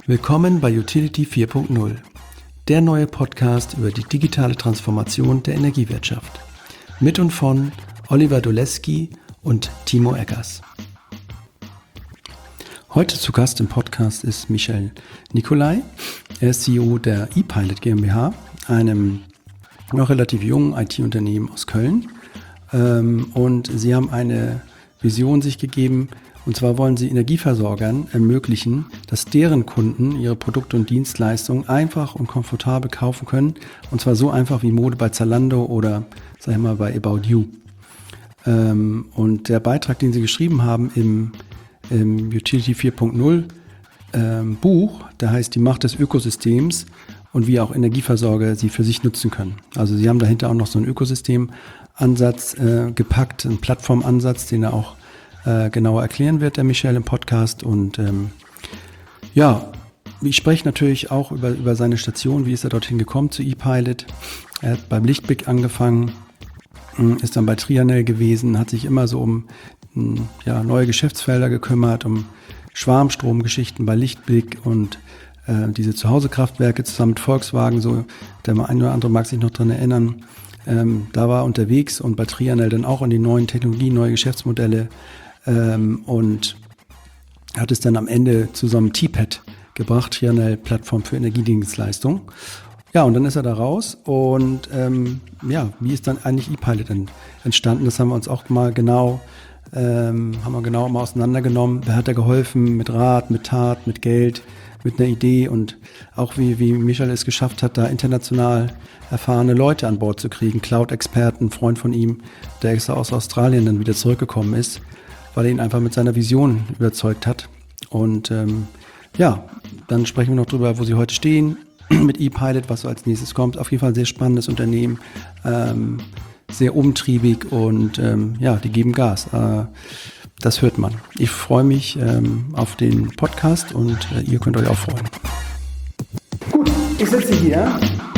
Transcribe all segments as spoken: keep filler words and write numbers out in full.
Willkommen bei Utility vier Punkt null, der neue Podcast über die digitale Transformation der Energiewirtschaft. Mit und von Oliver Doleski und Timo Eggers. Heute zu Gast im Podcast ist Michel Nicolai. Er ist C E O der ePilot GmbH, einem noch relativ jungen I T-Unternehmen aus Köln. Und sie haben eine Vision sich gegeben, und zwar wollen sie Energieversorgern ermöglichen, dass deren Kunden ihre Produkte und Dienstleistungen einfach und komfortabel kaufen können. Und zwar so einfach wie Mode bei Zalando oder, sag ich mal, bei About You. Und der Beitrag, den sie geschrieben haben im, im Utility vier Punkt null ähm, Buch, der heißt Die Macht des Ökosystems und wie auch Energieversorger sie für sich nutzen können. Also sie haben dahinter auch noch so einen Ökosystemansatz äh, gepackt, einen Plattformansatz, den er auch äh, genauer erklären wird, der Michel im Podcast. Und ähm, ja, ich spreche natürlich auch über, über seine Station, wie ist er dorthin gekommen zu ePilot. Er hat beim Lichtblick angefangen, ist dann bei Trianel gewesen, hat sich immer so um ja, neue Geschäftsfelder gekümmert, um Schwarmstromgeschichten bei Lichtblick und äh, diese Zuhausekraftwerke zusammen mit Volkswagen, so der eine oder andere mag sich noch dran erinnern. Ähm, da war er unterwegs und bei Trianel dann auch in die neuen Technologien, neue Geschäftsmodelle ähm, und hat es dann am Ende zu so einem T P A D gebracht, Trianel Plattform für Energiedienstleistung. Ja, und dann ist er da raus und ähm, ja, wie ist dann eigentlich ePilot entstanden? Das haben wir uns auch mal genau, ähm, haben wir genau mal auseinandergenommen. Wer hat da geholfen mit Rat, mit Tat, mit Geld, mit einer Idee und auch wie, wie Michel es geschafft hat, da international erfahrene Leute an Bord zu kriegen, Cloud-Experten, ein Freund von ihm, der extra aus Australien dann wieder zurückgekommen ist, weil er ihn einfach mit seiner Vision überzeugt hat. Und ähm, ja, dann sprechen wir noch drüber, wo sie heute stehen, mit ePilot, was so als nächstes kommt. Auf jeden Fall ein sehr spannendes Unternehmen, ähm, sehr umtriebig und ähm, ja, die geben Gas. Äh, das hört man. Ich freue mich ähm, auf den Podcast und äh, ihr könnt euch auch freuen. Gut, ich sitze hier.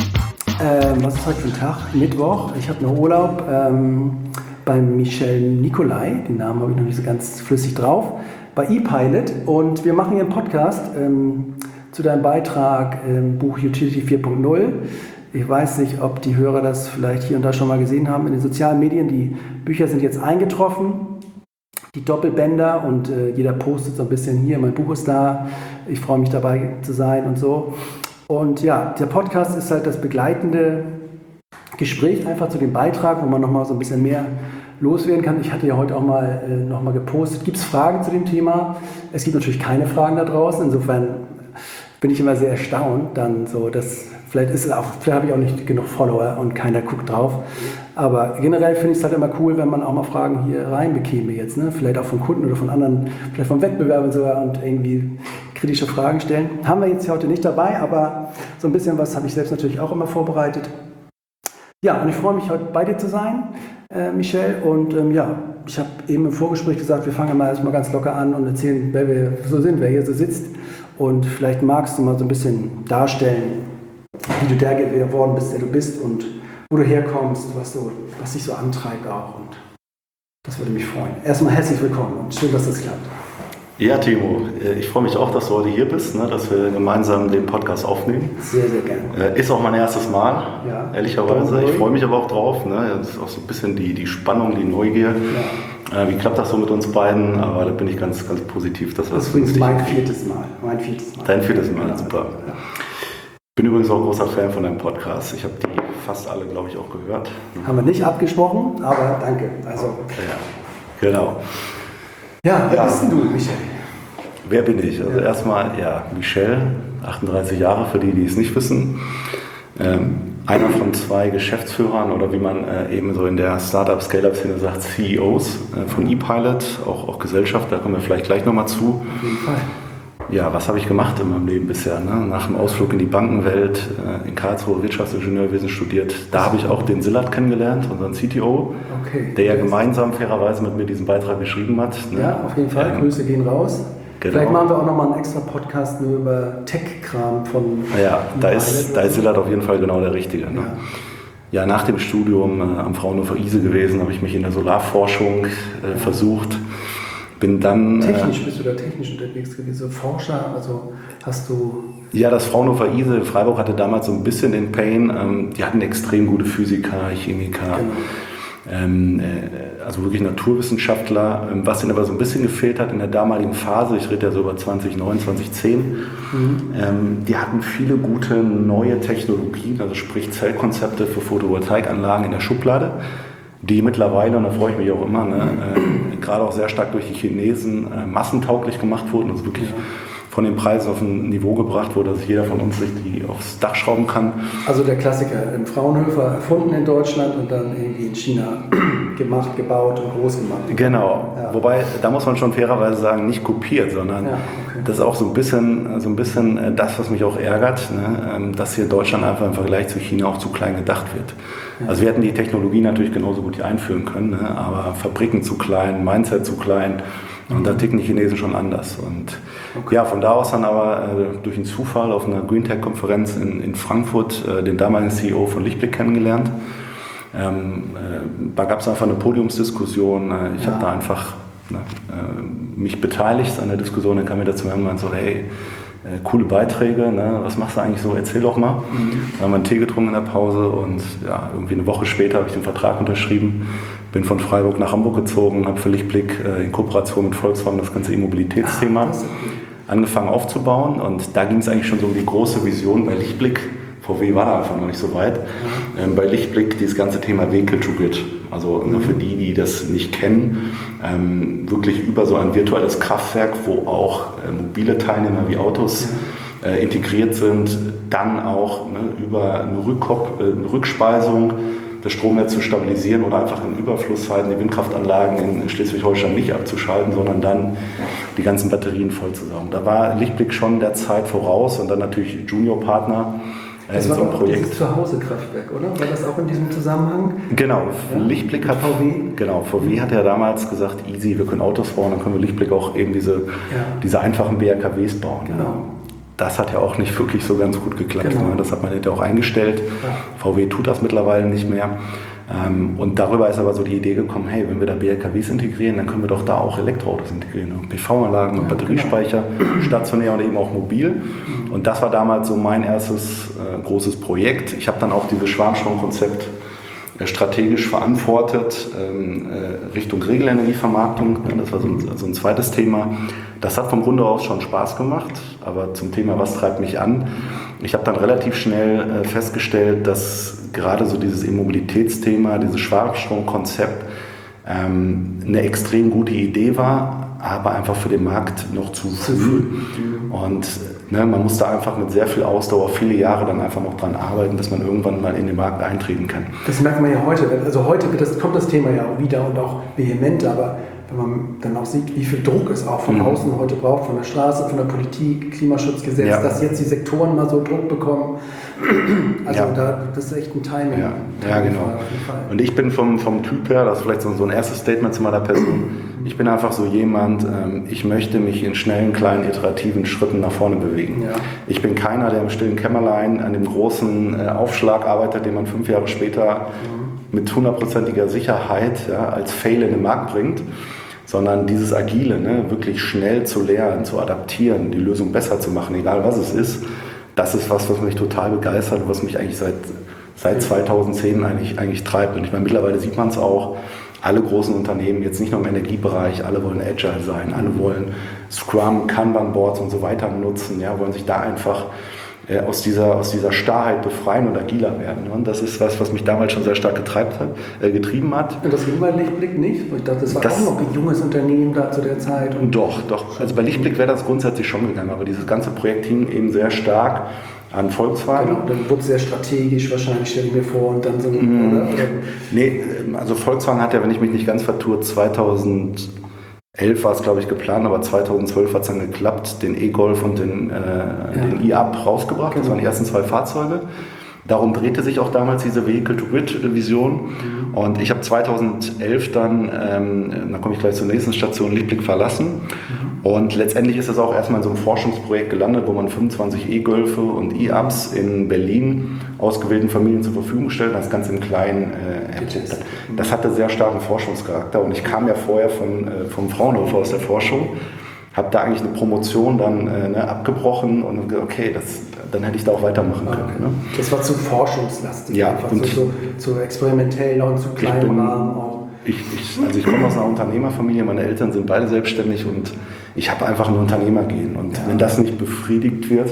Ähm, was ist heute für ein Tag? Mittwoch. Ich habe noch Urlaub ähm, beim Michel Nicolai. Den Namen habe ich noch nicht so ganz flüssig drauf. Bei ePilot. Und wir machen hier einen Podcast ähm, zu deinem Beitrag im Buch Utility vier Punkt null. Ich weiß nicht, ob die Hörer das vielleicht hier und da schon mal gesehen haben in den sozialen Medien. Die Bücher sind jetzt eingetroffen, die Doppelbänder, und äh, jeder postet so ein bisschen hier, mein Buch ist da, ich freue mich dabei zu sein und so. Und ja, der Podcast ist halt das begleitende Gespräch einfach zu dem Beitrag, wo man nochmal so ein bisschen mehr loswerden kann. Ich hatte ja heute auch mal äh, nochmal gepostet. Gibt es Fragen zu dem Thema? Es gibt natürlich keine Fragen da draußen, insofern bin ich immer sehr erstaunt, dann so, dass vielleicht ist es auch, vielleicht habe ich auch nicht genug Follower und keiner guckt drauf. Aber generell finde ich es halt immer cool, wenn man auch mal Fragen hier rein bekäme jetzt, ne? Vielleicht auch von Kunden oder von anderen, vielleicht von Wettbewerbern sogar, und irgendwie kritische Fragen stellen. Haben wir jetzt hier heute nicht dabei, aber so ein bisschen was habe ich selbst natürlich auch immer vorbereitet. Ja, und ich freue mich, heute bei dir zu sein, äh, Michel. Und ähm, ja, ich habe eben im Vorgespräch gesagt, wir fangen mal erstmal ganz locker an und erzählen, wer wir so sind, wer hier so sitzt. Und vielleicht magst du mal so ein bisschen darstellen, wie du der geworden bist, der du bist und wo du herkommst, was, so, was dich so antreibt auch. Und das würde mich freuen. Erstmal herzlich willkommen und schön, dass das klappt. Ja, Timo, ich freue mich auch, dass du heute hier bist, ne, dass wir gemeinsam den Podcast aufnehmen. Sehr, sehr gerne. Ist auch mein erstes Mal, ja, ehrlicherweise. Ich freue mich aber auch drauf. Ne? Das ist auch so ein bisschen die, die Spannung, die Neugier. Ja. Wie klappt das so mit uns beiden? Aber da bin ich ganz, ganz positiv. Dass das ist übrigens mein viertes Mal. Mein viertes Mal. Dein viertes Mal, ja, super. Ja. Ich bin übrigens auch ein großer Fan von deinem Podcast. Ich habe die fast alle, glaube ich, auch gehört. Haben wir nicht abgesprochen, aber danke. Also, ja, genau. Ja, wer ja. bist denn du, Michel? Wer bin ich? Also ja. erstmal, ja, Michel, achtunddreißig Jahre, für die, die es nicht wissen. Ähm, einer von zwei Geschäftsführern oder wie man äh, eben so in der Startup-Scale-Up-Szene sagt, C E Os äh, von ePilot, auch, auch Gesellschaft, da kommen wir vielleicht gleich nochmal zu. Auf jeden Fall. Ja, was habe ich gemacht in meinem Leben bisher? Ne? Nach dem Ausflug in die Bankenwelt, äh, in Karlsruhe Wirtschaftsingenieurwesen studiert. Da habe ich auch den Silat kennengelernt, unseren C T O, okay. der ja gemeinsam fairerweise mit mir diesen Beitrag geschrieben hat. Ne? Ja, auf jeden Fall. Ähm, Grüße gehen raus. Genau. Vielleicht machen wir auch nochmal einen extra Podcast nur über Tech-Kram von... Ja, da ist, da ist Silat auf jeden Fall genau der Richtige. Ne? Ja. ja, nach dem Studium äh, am Fraunhofer I S E gewesen, habe ich mich in der Solarforschung äh, versucht. bin dann... Technisch äh, bist du da technisch unterwegs gewesen, Forscher, also hast du... Ja, das Fraunhofer I S E in Freiburg hatte damals so ein bisschen den Pain. Ähm, die hatten extrem gute Physiker, Chemiker, genau. ähm, äh, also wirklich Naturwissenschaftler. Ähm, was ihnen aber so ein bisschen gefehlt hat in der damaligen Phase, ich rede ja so über zwanzig neun, zwanzig zehn, mhm. ähm, die hatten viele gute neue Technologien, also sprich Zellkonzepte für Photovoltaikanlagen in der Schublade, die mittlerweile, und da freue ich mich auch immer, ne, äh, gerade auch sehr stark durch die Chinesen äh, massentauglich gemacht wurden, also wirklich ja. von den Preisen auf ein Niveau gebracht wurde, dass jeder von uns sich die aufs Dach schrauben kann. Also der Klassiker, im Fraunhofer erfunden in Deutschland und dann irgendwie in China gemacht, gebaut und groß gemacht. Genau, ja. Wobei, da muss man schon fairerweise sagen, nicht kopiert, sondern ja, okay. das ist auch so ein bisschen, so ein bisschen das, was mich auch ärgert, ne? Dass hier Deutschland einfach im Vergleich zu China auch zu klein gedacht wird. Ja. Also wir hätten die Technologie natürlich genauso gut hier einführen können, ne? Aber Fabriken zu klein, Mindset zu klein. Und da ticken die Chinesen schon anders. Und okay. ja, von da aus dann aber äh, durch einen Zufall auf einer Green Tech-Konferenz in, in Frankfurt äh, den damaligen C E O von Lichtblick kennengelernt. Ähm, äh, da gab es einfach eine Podiumsdiskussion. Äh, ich ja. habe da einfach ne, äh, mich beteiligt an der Diskussion. Dann kam mir dazu und meinte so, hey, äh, coole Beiträge, ne? Was machst du eigentlich so? Erzähl doch mal. Mhm. Dann haben wir einen Tee getrunken in der Pause und ja, irgendwie eine Woche später habe ich den Vertrag unterschrieben. Bin von Freiburg nach Hamburg gezogen, habe für Lichtblick äh, in Kooperation mit Volkswagen das ganze E-Mobilitätsthema angefangen aufzubauen. Und da ging es eigentlich schon so um die große Vision bei Lichtblick. V W war da einfach noch nicht so weit. Ähm, bei Lichtblick dieses ganze Thema Vehicle to Grid. Also mhm. für die, die das nicht kennen, ähm, wirklich über so ein virtuelles Kraftwerk, wo auch äh, mobile Teilnehmer wie Autos mhm. äh, integriert sind, dann auch ne, über eine, Rückkop- äh, eine Rückspeisung das Stromnetz zu stabilisieren oder einfach in Überflusszeiten die Windkraftanlagen in Schleswig-Holstein nicht abzuschalten, sondern dann die ganzen Batterien vollzusaugen. Da war Lichtblick schon der Zeit voraus und dann natürlich Juniorpartner äh, das in war so einem auch Projekt. Das Zuhause-Kraftwerk, oder? War das auch in diesem Zusammenhang? Genau, ja? Lichtblick hat V W. Genau, V W hat ja damals gesagt, easy, wir können Autos bauen, dann können wir Lichtblick auch eben diese, ja. diese einfachen B R K Ws bauen. Genau. Das hat ja auch nicht wirklich so ganz gut geklappt. Genau. Ne? Das hat man ja auch eingestellt. Ja. V W tut das mittlerweile nicht mehr. Ähm, und darüber ist aber so die Idee gekommen, hey, wenn wir da B R K Ws integrieren, dann können wir doch da auch Elektroautos integrieren. Ne? P V-Anlagen und ja, Batteriespeicher, genau. stationär und eben auch mobil. Mhm. Und das war damals so mein erstes äh, großes Projekt. Ich habe dann auch dieses Schwarmstromkonzept äh, strategisch verantwortet ähm, äh, Richtung Regelenergievermarktung. Ne? Das war so ein, so ein zweites Thema. Das hat vom Grunde aus schon Spaß gemacht, aber zum Thema, was treibt mich an? Ich habe dann relativ schnell äh, festgestellt, dass gerade so dieses E-Mobilitätsthema, dieses Schwarmstromkonzept ähm, eine extrem gute Idee war, aber einfach für den Markt noch zu früh. Und ne, man muss da einfach mit sehr viel Ausdauer viele Jahre dann einfach noch dran arbeiten, dass man irgendwann mal in den Markt eintreten kann. Das merkt man ja heute. Also heute wird das, kommt das Thema ja auch wieder und auch vehement, aber wenn man dann auch sieht, wie viel Druck es auch von mhm. außen heute braucht, von der Straße, von der Politik, Klimaschutzgesetz, ja. dass jetzt die Sektoren mal so Druck bekommen. Also ja. da, das ist echt ein Timing. Ja, ja genau. Und ich bin vom, vom Typ her, das ist vielleicht so, so ein erstes Statement zu meiner Person, ich bin einfach so jemand, ähm, ich möchte mich in schnellen, kleinen, iterativen Schritten nach vorne bewegen. Ja. Ich bin keiner, der im stillen Kämmerlein an dem großen äh, Aufschlag arbeitet, den man fünf Jahre später mhm. mit hundertprozentiger Sicherheit ja, als Fail in den Markt bringt, sondern dieses Agile, ne, wirklich schnell zu lernen, zu adaptieren, die Lösung besser zu machen, egal was es ist, das ist was, was mich total begeistert und was mich eigentlich seit, seit zweitausendzehn eigentlich, eigentlich treibt. Und ich meine, mittlerweile sieht man es auch, alle großen Unternehmen, jetzt nicht nur im Energiebereich, alle wollen agile sein, alle wollen Scrum, Kanban-Boards und so weiter nutzen, ja, wollen sich da einfach äh, aus, dieser, aus dieser Starrheit befreien und agiler werden. Und das ist was, was mich damals schon sehr stark getreibt hat, äh, getrieben hat. Und das ging bei Lichtblick nicht? Ich dachte, das war das, auch noch ein junges Unternehmen da zu der Zeit. Und doch, doch. Also bei Lichtblick wäre das grundsätzlich schon gegangen, aber dieses ganze Projekt hing eben sehr stark an Volkswagen. Genau, dann wurde es sehr strategisch wahrscheinlich, stelle ich mir vor, und dann so, mm, oder? Nee, also Volkswagen hat ja, wenn ich mich nicht ganz vertue, zweitausendelf war es, glaube ich, geplant, aber zweitausendzwölf hat es dann geklappt, den E-Golf und den, äh, ja. den i-Up rausgebracht. Genau. Das waren die ersten zwei Fahrzeuge. Darum drehte sich auch damals diese Vehicle-to-Grid-Vision. Mhm. Und ich habe zweitausendelf dann, ähm, da komme ich gleich zur nächsten Station, Lichtblick verlassen. Mhm. Und letztendlich ist es auch erstmal in so einem Forschungsprojekt gelandet, wo man fünfundzwanzig E-Golfe und E-Ups in Berlin ausgewählten Familien zur Verfügung stellt, das Ganze im Kleinen äh, erprobt hat. Das hatte sehr starken Forschungscharakter und ich kam ja vorher von, äh, vom Fraunhofer aus der Forschung, habe da eigentlich eine Promotion dann äh, ne, abgebrochen und gesagt, okay, das, dann hätte ich da auch weitermachen können. Okay. Ne? Das war zu forschungslastig, ja, einfach und so, so, so experimentell und zu klein Rahmen auch. Ich, ich, also ich komme aus einer Unternehmerfamilie, meine Eltern sind beide selbstständig und ich habe einfach ein Unternehmergehen. Und ja. wenn das nicht befriedigt wird,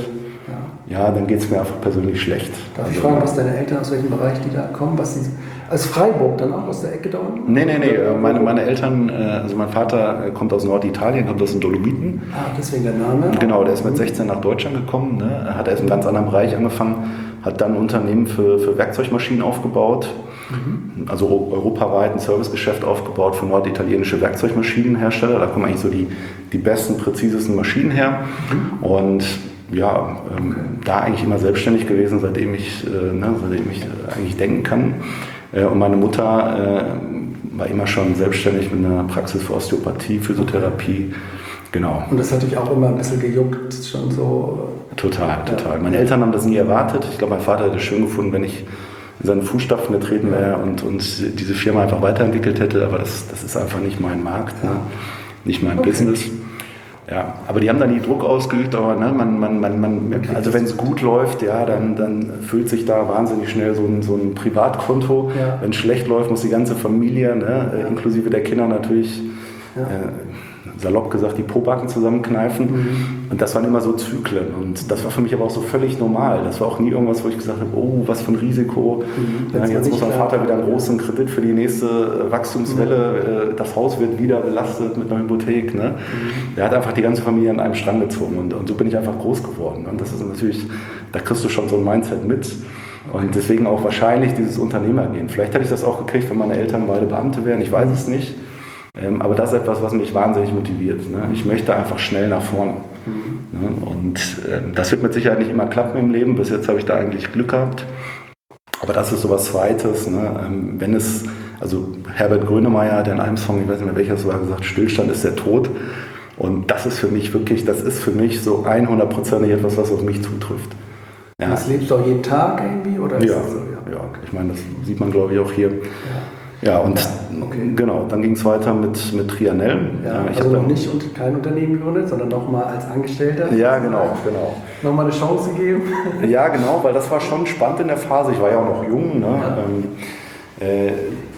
ja, ja dann geht es mir einfach persönlich schlecht. Darf ich fragen, was deine Eltern, aus welchem Bereich die da kommen? Was die, als Freiburg dann auch aus der Ecke da unten? Nee, nee, nee. Meine, meine Eltern, also mein Vater kommt aus Norditalien, kommt aus den Dolomiten. Ah, deswegen der Name? Genau, der ist mit sechzehn nach Deutschland gekommen. Ne? Er hat erst in einem ganz anderen Bereich angefangen, hat dann ein Unternehmen für, für Werkzeugmaschinen aufgebaut. Mhm. Also europaweit ein Servicegeschäft aufgebaut für norditalienische Werkzeugmaschinenhersteller. Da kommen eigentlich so die, die besten, präzisesten Maschinen her. Mhm. Und ja, ähm, okay. da eigentlich immer selbstständig gewesen, seitdem ich, äh, ne, seitdem ich äh, eigentlich denken kann. Äh, und meine Mutter äh, war immer schon selbstständig mit einer Praxis für Osteopathie, Physiotherapie. Genau. Und das hat dich auch immer ein bisschen gejuckt, schon so? Total, total. Ja. Meine Eltern haben das nie erwartet. Ich glaube, mein Vater hätte es schön gefunden, wenn ich in seine Fußstapfen getreten wäre und, und diese Firma einfach weiterentwickelt hätte. Aber das, das ist einfach nicht mein Markt, ne? Nicht mein okay. Business. Ja, aber die haben da nie Druck ausgeübt, aber ne, man, man, man, man, also wenn es gut läuft, ja, dann, dann füllt sich da wahnsinnig schnell so ein, so ein Privatkonto. Ja. Wenn es schlecht läuft, muss die ganze Familie, ne, ja. inklusive der Kinder natürlich, ja. äh, salopp gesagt, die Pobacken zusammenkneifen. Mhm. Und das waren immer so Zyklen. Und das war für mich aber auch so völlig normal. Das war auch nie irgendwas, wo ich gesagt habe, oh, was für ein Risiko. Mhm. Ja, jetzt muss mein Vater wieder einen großen Kredit für die nächste Wachstumswelle. Mhm. Das Haus wird wieder belastet mit einer Hypothek. Ne? Mhm. Der hat einfach die ganze Familie an einem Strang gezogen. Und, und so bin ich einfach groß geworden. Und das ist natürlich, da kriegst du schon so ein Mindset mit. Und deswegen auch wahrscheinlich dieses Unternehmergehen. Vielleicht hätte ich das auch gekriegt, wenn meine Eltern beide Beamte wären. Ich weiß es nicht. Ähm, aber das ist etwas, was mich wahnsinnig motiviert. Ne? Ich möchte einfach schnell nach vorne. Mhm. Ne? Und ähm, das wird mit Sicherheit nicht immer klappen im Leben. Bis jetzt habe ich da eigentlich Glück gehabt. Aber das ist so was Zweites. Ne? Ähm, wenn es, also Herbert Grönemeyer hat in einem Song, ich weiß nicht mehr welcher es war, gesagt, Stillstand ist der Tod. Und das ist für mich wirklich, das ist für mich so hundertprozentig etwas, was auf mich zutrifft. Ja. Das lebst du auch jeden Tag irgendwie? Oder ist ja, das so? Ja, ja, ich meine, das sieht man glaube ich auch hier. Ja. Ja, und ja, okay. genau, dann ging es weiter mit, mit Trianel. Ja, ich also noch nicht und kein Unternehmen gegründet, sondern nochmal als Angestellter. Ja, genau, genau. Nochmal eine Chance gegeben. Ja, genau, weil das war schon spannend in der Phase. Ich war ja auch noch jung. Ne? Ja. Ähm, äh,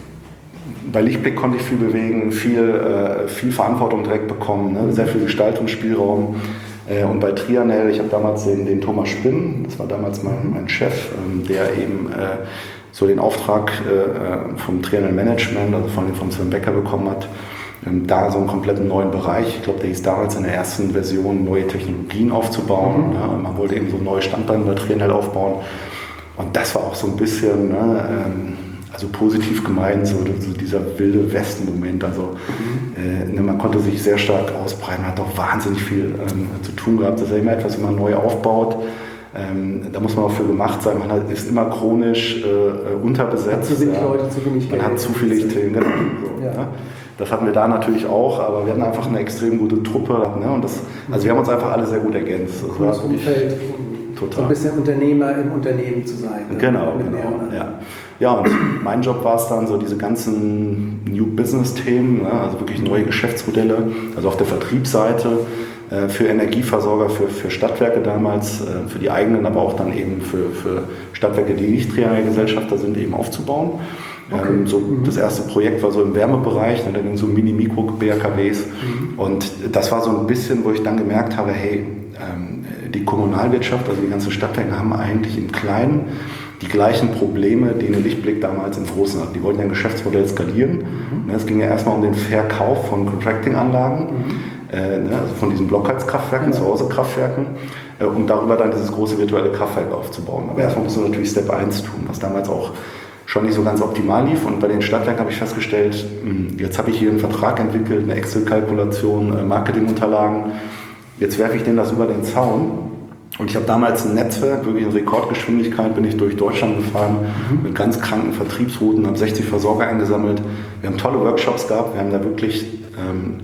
bei Lichtblick konnte ich viel bewegen, viel, äh, viel Verantwortung direkt bekommen, ne? Sehr viel Gestaltungsspielraum. Äh, und bei Trianel, ich habe damals den, den Thomas Spinn, das war damals mein, mein Chef, ähm, der eben äh, so den Auftrag äh, vom Trianel Management, also von, von Sven Becker bekommen hat, ähm, da so einen kompletten neuen Bereich, ich glaube, der hieß damals in der ersten Version, neue Technologien aufzubauen. Mhm. Ja, man wollte eben so neue Standbeine bei Trianel aufbauen. Und das war auch so ein bisschen, ne, ähm, also positiv gemeint, so, so dieser wilde Westen-Moment. Also mhm. äh, ne, man konnte sich sehr stark ausbreiten, hat auch wahnsinnig viel ähm, zu tun gehabt. Das ist ja immer etwas, wenn man neu aufbaut. Ähm, da muss man auch für gemacht sein. Man hat, ist immer chronisch äh, unterbesetzt. Zu wenig ja. Leute, zu wenig Man Geld. Hat zu viele Themen. Genau. So, ja. Ja. Das hatten wir da natürlich auch, aber wir hatten einfach eine extrem gute Truppe. Ne? Und das, also wir haben uns einfach alle sehr gut ergänzt. Das war Umfeld. Total. So ein bisschen Unternehmer im Unternehmen zu sein. Ne? Genau, genau. Ja. ja, und mein Job war es dann, so diese ganzen New Business-Themen, ne? Also wirklich neue Geschäftsmodelle, also auf der Vertriebsseite, für Energieversorger, für, für Stadtwerke damals, für die eigenen, aber auch dann eben für, für Stadtwerke, die nicht Trianel-Gesellschafter sind, eben aufzubauen. Okay. Ähm, so mhm. Das erste Projekt war so im Wärmebereich, ne, da ging so Mini-Mikro-B R K Ws. Mhm. Und das war so ein bisschen, wo ich dann gemerkt habe, hey, ähm, die Kommunalwirtschaft, also die ganzen Stadtwerke haben eigentlich im Kleinen die gleichen Probleme, die eine Lichtblick damals im Großen hat. Die wollten ja ein Geschäftsmodell skalieren. Mhm. Es ging ja erstmal um den Verkauf von Contracting-Anlagen. Mhm. Also von diesen Blockheizkraftwerken, ja. Zuhause-Kraftwerken, um darüber dann dieses große virtuelle Kraftwerk aufzubauen. Aber erstmal musst du natürlich Step eins tun, was damals auch schon nicht so ganz optimal lief. Und bei den Stadtwerken habe ich festgestellt, jetzt habe ich hier einen Vertrag entwickelt, eine Excel-Kalkulation, Marketingunterlagen. Jetzt werfe ich denen das über den Zaun. Und ich habe damals ein Netzwerk, wirklich in Rekordgeschwindigkeit bin ich durch Deutschland gefahren, mhm. mit ganz kranken Vertriebsrouten, habe sechzig Versorger eingesammelt. Wir haben tolle Workshops gehabt, wir haben da wirklich... Ähm,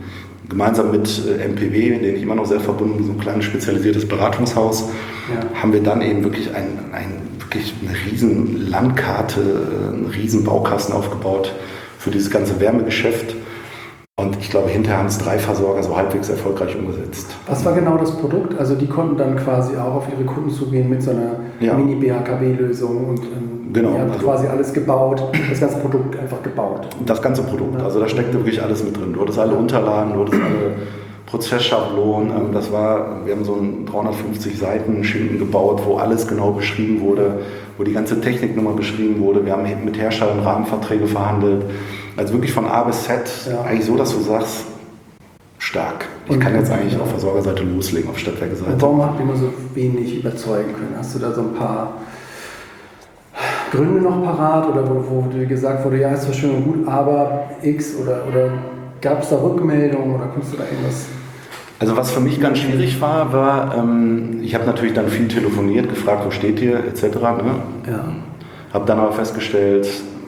gemeinsam mit äh, M P W, denen ich immer noch sehr verbunden bin, so ein kleines spezialisiertes Beratungshaus, ja. haben wir dann eben wirklich, ein, ein, wirklich eine riesen Landkarte, einen riesen Baukasten aufgebaut für dieses ganze Wärmegeschäft. Und ich glaube, hinterher haben es drei Versorger so halbwegs erfolgreich umgesetzt. Was war genau das Produkt? Also die konnten dann quasi auch auf ihre Kunden zugehen mit so einer ja. Mini-B H K W-Lösung und ähm, genau, die haben also quasi alles gebaut, das ganze Produkt einfach gebaut. Das ganze Produkt, also da steckte wirklich alles mit drin. Du hattest alle Unterlagen, du hattest alle Prozessschablonen. Das war, wir haben so einen dreihundertfünfzig Seiten Schinken gebaut, wo alles genau beschrieben wurde, wo die ganze Technik nochmal beschrieben wurde. Wir haben mit Herstellern Rahmenverträge verhandelt. Also wirklich von A bis Z, ja. eigentlich so, dass du sagst, stark. Ich und kann jetzt eigentlich ja. auf Versorgerseite loslegen, auf Stadtwerkeseite. Und warum habt ihr immer so wenig überzeugen können? Hast du da so ein paar Gründe noch parat oder wo, wo dir gesagt wurde, ja, ist zwar schön und gut, aber X oder, oder gab es da Rückmeldungen oder konntest du da irgendwas? Also was für mich ganz schwierig war, war, ähm, ich habe natürlich dann viel telefoniert, gefragt, wo steht ihr, et cetera. Ne? Ja. Habe dann aber festgestellt,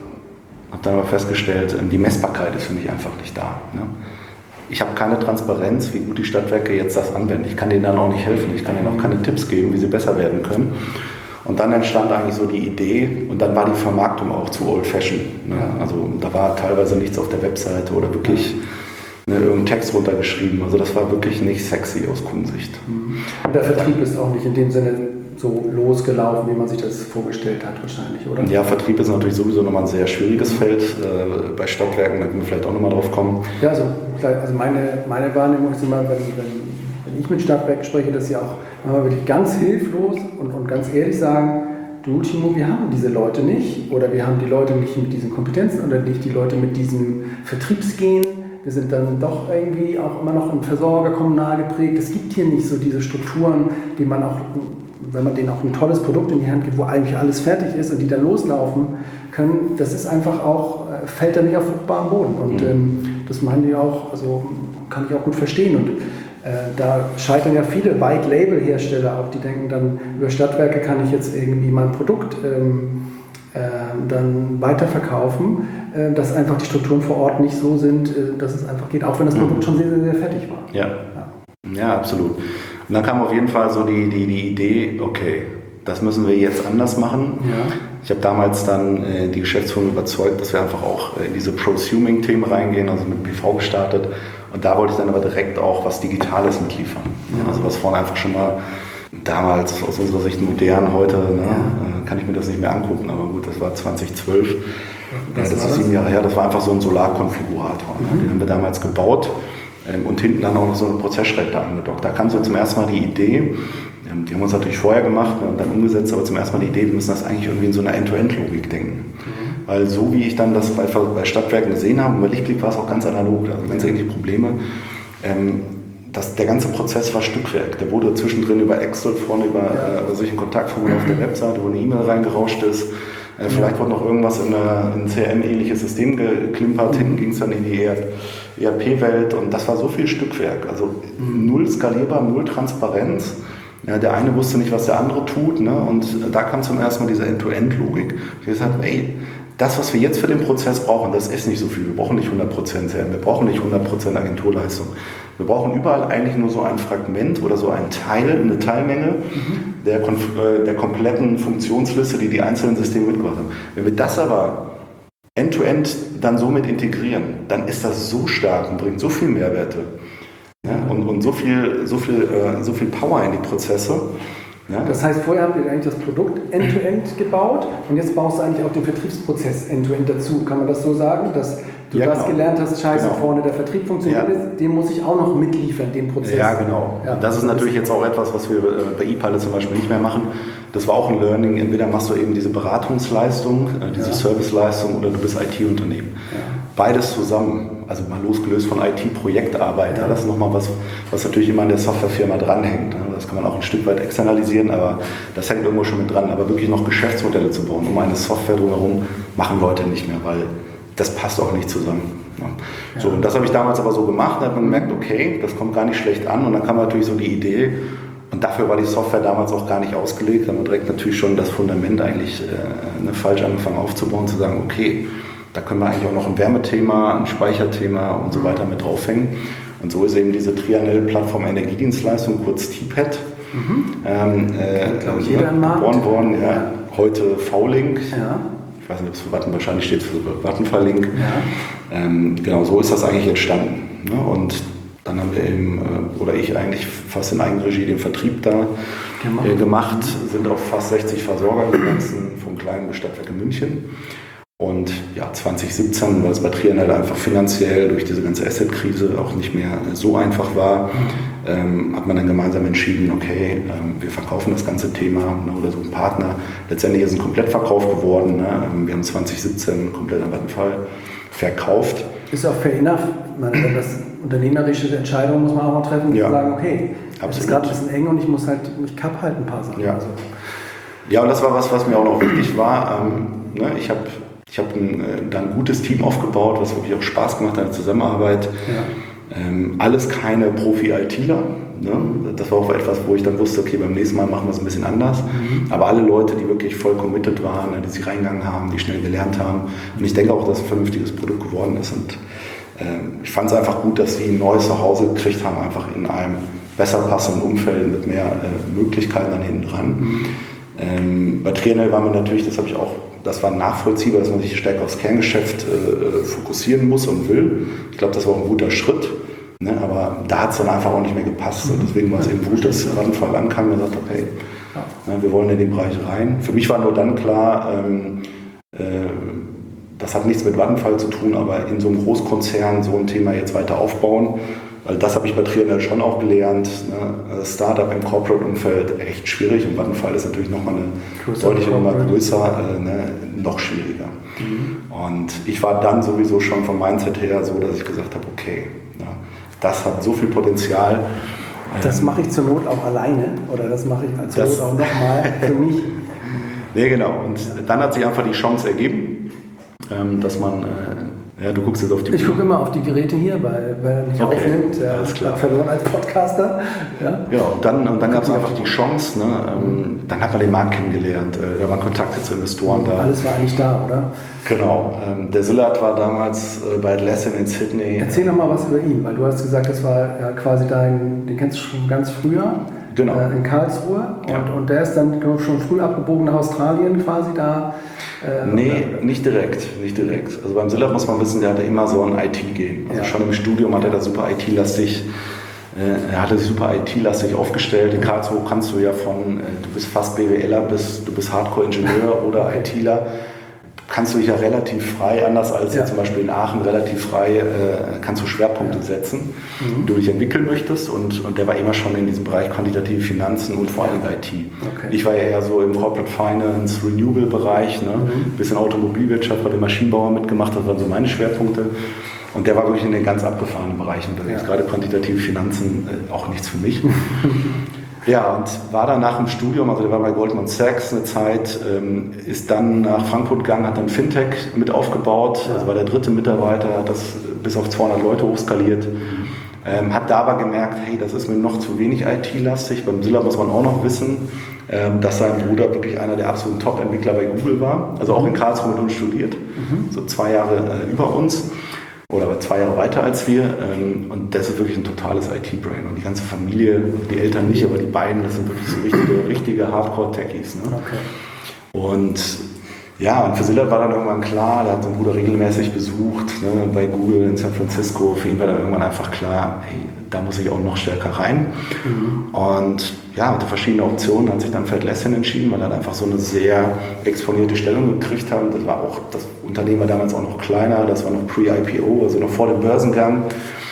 habe dann aber festgestellt, die Messbarkeit ist für mich einfach nicht da. Ne? Ich habe keine Transparenz, wie gut die Stadtwerke jetzt das anwenden. Ich kann denen dann auch nicht helfen, ich kann ihnen auch keine Tipps geben, wie sie besser werden können. Und dann entstand eigentlich so die Idee und dann war die Vermarktung auch zu old-fashioned. Ne? Also da war teilweise nichts auf der Webseite oder wirklich ne, irgendein Text runtergeschrieben. Also das war wirklich nicht sexy aus Kundensicht. Und der Vertrieb ist auch nicht in dem Sinne so losgelaufen, wie man sich das vorgestellt hat wahrscheinlich, oder? Ja, Vertrieb ist natürlich sowieso nochmal ein sehr schwieriges Feld. Äh, bei Stadtwerken, da können wir vielleicht auch nochmal drauf kommen. Ja, also, also meine, meine Wahrnehmung ist immer, wenn, wenn, wenn ich mit Stadtwerken spreche, dass sie auch manchmal wirklich ganz hilflos und, und ganz ehrlich sagen, du Timo, wir haben diese Leute nicht oder wir haben die Leute nicht mit diesen Kompetenzen oder nicht die Leute mit diesem Vertriebsgehen. Wir sind dann doch irgendwie auch immer noch im Versorger kommunal geprägt. Es gibt hier nicht so diese Strukturen, die man auch, wenn man denen auch ein tolles Produkt in die Hand gibt, wo eigentlich alles fertig ist und die dann loslaufen können, das ist einfach auch, fällt dann nicht auf fruchtbaren Boden. Und mhm. ähm, das meinen die auch, also kann ich auch gut verstehen. Und äh, da scheitern ja viele White-Label-Hersteller auch, die denken dann, über Stadtwerke kann ich jetzt irgendwie mein Produkt ähm, äh, dann weiterverkaufen, äh, dass einfach die Strukturen vor Ort nicht so sind, äh, dass es einfach geht, auch wenn das Produkt mhm. schon sehr, sehr, sehr fertig war. Ja. Ja. ja, absolut. Und dann kam auf jeden Fall so die, die, die Idee, okay, das müssen wir jetzt anders machen. Ja. Ich habe damals dann äh, die Geschäftsführung überzeugt, dass wir einfach auch äh, in diese Prosuming-Themen reingehen, also mit P V gestartet. Und da wollte ich dann aber direkt auch was Digitales mitliefern. Ja. Also was vorne einfach schon mal damals aus unserer Sicht modern, heute ne, ja. äh, kann ich mir das nicht mehr angucken, aber gut, das war zweitausendzwölf. Ja, das ist sieben Jahre her, das war einfach so ein Solarkonfigurator. Mhm. Ne? Den haben wir damals gebaut. Und hinten dann auch noch so eine Prozessschränke angedockt. Da kam so zum ersten Mal die Idee, die haben wir uns natürlich vorher gemacht und dann umgesetzt, aber zum ersten Mal die Idee, wir müssen das eigentlich irgendwie in so einer End-to-End-Logik denken. Mhm. Weil so wie ich dann das bei, bei Stadtwerken gesehen habe, bei Lichtblick war es auch ganz analog, also ganz ähnliche Probleme. Ähm, das, der ganze Prozess war Stückwerk. Der wurde zwischendrin über Excel, vorne über, ja. äh, über solchen Kontaktformular auf der Webseite, wo eine E-Mail reingerauscht ist. Äh, vielleicht wurde noch irgendwas in, eine, in ein C R M-ähnliches System geklimpert, mhm. hinten ging es dann in die E R P-Welt und das war so viel Stückwerk, also null skalierbar, null Transparenz. Ja, der eine wusste nicht, was der andere tut, ne? Und da kam zum ersten Mal diese End-to-End-Logik. Ich habe gesagt, ey, das, was wir jetzt für den Prozess brauchen, das ist nicht so viel. Wir brauchen nicht hundert Prozent C R M, wir brauchen nicht hundert Prozent Agenturleistung. Wir brauchen überall eigentlich nur so ein Fragment oder so ein Teil, eine Teilmenge mhm. der, der kompletten Funktionsliste, die die einzelnen Systeme mitgebracht haben. Wenn wir das aber End-to-End dann somit integrieren, dann ist das so stark und bringt so viel Mehrwerte ja, und, und so viel, so viel, äh, so viel Power in die Prozesse. Ja. Das heißt, vorher habt ihr eigentlich das Produkt End-to-End gebaut und jetzt baust du eigentlich auch den Vertriebsprozess End-to-End dazu. Kann man das so sagen, dass du ja, das genau. gelernt hast, scheiße, genau. vorne der Vertrieb funktioniert ja. ist, den muss ich auch noch mitliefern, den Prozess. Ja, genau. Ja. Das ist natürlich jetzt auch etwas, was wir bei ePilot zum Beispiel nicht mehr machen. Das war auch ein Learning. Entweder machst du eben diese Beratungsleistung, diese ja. Serviceleistung oder du bist I T-Unternehmen. Ja. Beides zusammen, also mal losgelöst von I T-Projektarbeit. Ja. Das ist nochmal was, was natürlich immer an der Softwarefirma dranhängt. Das kann man auch ein Stück weit externalisieren, aber das hängt irgendwo schon mit dran. Aber wirklich noch Geschäftsmodelle zu bauen, um eine Software drumherum, machen Leute nicht mehr, weil das passt auch nicht zusammen. Ja. So, und das habe ich damals aber so gemacht und habe gemerkt, okay, das kommt gar nicht schlecht an. Und dann kam natürlich so die Idee, und dafür war die Software damals auch gar nicht ausgelegt. Da haben wir direkt natürlich schon das Fundament eigentlich äh, ne, falsch angefangen aufzubauen, zu sagen, okay, da können wir eigentlich auch noch ein Wärmethema, ein Speicherthema und so weiter mit draufhängen. Und so ist eben diese Trianel-Plattform Energiedienstleistung, kurz T P E T, mhm. ähm, äh, jeder äh, geboren worden. Ja. Ja. Heute V-Link. Ja. Ich weiß nicht, ob es für Watten, wahrscheinlich steht für Vattenfall Link. Ja. Ähm, genau, so ist das eigentlich entstanden. Ne? Und dann haben wir eben, äh, oder ich eigentlich fast in Eigenregie den Vertrieb da gemacht, äh, gemacht sind auf fast sechzig Versorger gewachsen, vom kleinen bis Stadtwerke München. Und ja, zwanzig siebzehn, weil es bei Trianel einfach finanziell durch diese ganze Asset-Krise auch nicht mehr so einfach war, ähm, hat man dann gemeinsam entschieden, okay, ähm, wir verkaufen das ganze Thema, ne, oder so ein Partner. Letztendlich ist ein Komplettverkauf geworden. Ne? Wir haben zwanzig siebzehn komplett an Vattenfall verkauft. Ist auch fair enough. Man, das unternehmerische Entscheidung muss man auch mal treffen, ja. Und sagen, okay, das ist gerade ein bisschen eng und ich muss halt, ich kapp halt ein paar Sachen. Ja, also. Ja, und das war was, was mir auch noch wichtig war. Ähm, ne, ich habe Ich habe ein, dann ein gutes Team aufgebaut, was wirklich auch Spaß gemacht hat in der Zusammenarbeit. Ja. Ähm, alles keine Profi-ITler. Ne? Das war auch etwas, wo ich dann wusste, okay, beim nächsten Mal machen wir es ein bisschen anders. Mhm. Aber alle Leute, die wirklich voll committed waren, die sich reingegangen haben, die schnell gelernt haben. Und ich denke auch, dass es ein vernünftiges Produkt geworden ist. Und ähm, ich fand es einfach gut, dass sie ein neues Zuhause gekriegt haben, einfach in einem besser passenden Umfeld mit mehr äh, Möglichkeiten dann hinten dran. Mhm. Ähm, bei Trianel waren wir natürlich, das habe ich auch Das war nachvollziehbar, dass man sich stärker aufs Kerngeschäft äh, fokussieren muss und will. Ich glaube, das war auch ein guter Schritt. Ne? Aber da hat es dann einfach auch nicht mehr gepasst. Und deswegen war es eben gut, dass Vattenfall ankam und gesagt hat, okay, ne, wir wollen in den Bereich rein. Für mich war nur dann klar, ähm, äh, das hat nichts mit Vattenfall zu tun, aber in so einem Großkonzern so ein Thema jetzt weiter aufbauen. Weil das habe ich bei Trianel schon auch gelernt. Ne? Startup im Corporate-Umfeld echt schwierig und Vattenfall ist natürlich nochmal eine größer deutliche Nummer größer, äh, ne? noch schwieriger. Mhm. Und ich war dann sowieso schon vom Mindset her so, dass ich gesagt habe, okay, ja, das hat so viel Potenzial. Das ähm, mache ich zur Not auch alleine oder das mache ich zur Not auch nochmal für mich. Nee, genau. Und dann hat sich einfach die Chance ergeben, ähm, dass man... Äh, Ja, du guckst jetzt auf die... Ich gucke immer auf die Geräte hier, weil wer mich okay, aufnimmt, der hat verloren als Podcaster. Ja, ja und dann, und dann gab es einfach die Chance, ne? Ähm, dann hat man den Markt kennengelernt, äh, da waren Kontakte zu Investoren da. Alles war eigentlich da, oder? Genau. Ähm, der Zillard war damals äh, bei Atlassian in Sydney. Erzähl doch mal was über ihn, weil du hast gesagt, das war ja quasi dein, den kennst du schon ganz früher. Genau. Äh, in Karlsruhe. Und, ja. und der ist dann schon früh abgebogen nach Australien quasi da. Äh, nee, nicht direkt, nicht direkt. Also beim Zillard muss man wissen, der hatte immer so ein I T-Game. Also ja. schon im Studium hat er da super I T-lastig, äh, er hatte sich super I T-lastig aufgestellt. In Karlsruhe kannst du ja von, äh, du bist fast BWLer, bis, du bist Hardcore-Ingenieur oder ITler. Kannst du dich ja relativ frei, anders als ja. jetzt zum Beispiel in Aachen, relativ frei, äh, kannst du Schwerpunkte ja. setzen, mhm. die du dich entwickeln möchtest. Und, und der war immer schon in diesem Bereich quantitative Finanzen und vor allem I T. Okay. Ich war ja eher so im Corporate Finance, Renewable-Bereich, ne? Mhm. Bisschen Automobilwirtschaft, bei den Maschinenbauern mitgemacht, das waren so meine Schwerpunkte. Und der war wirklich in den ganz abgefahrenen Bereichen unterwegs. Ja. Gerade quantitative Finanzen, äh, auch nichts für mich. Ja, und war dann nach dem Studium, also der war bei Goldman Sachs eine Zeit, ähm, ist dann nach Frankfurt gegangen, hat dann Fintech mit aufgebaut, also war der dritte Mitarbeiter, hat das bis auf zweihundert Leute hochskaliert, ähm, hat da aber gemerkt, hey, das ist mir noch zu wenig I T-lastig. Beim Zillard muss man auch noch wissen, ähm, dass sein Bruder wirklich einer der absoluten Top-Entwickler bei Google war, also auch in Karlsruhe mit uns studiert, mhm. so zwei Jahre äh, über uns. Oder zwei Jahre weiter als wir. Und das ist wirklich ein totales I T-Brain. Und die ganze Familie, die Eltern nicht, aber die beiden, das sind wirklich so richtige, richtige Hardcore-Techies. Ne? Okay. Und ja, und für Zillard war dann irgendwann klar, der hat seinen Bruder regelmäßig besucht, ne, bei Google in San Francisco. Für ihn war dann irgendwann einfach klar, hey, da muss ich auch noch stärker rein. Mhm. Und ja, unter verschiedenen Optionen hat sich dann für Atlassian entschieden, weil er einfach so eine sehr exponierte Stellung gekriegt hat. Das war auch, das Unternehmen war damals auch noch kleiner, das war noch Pre-I P O, also noch vor dem Börsengang.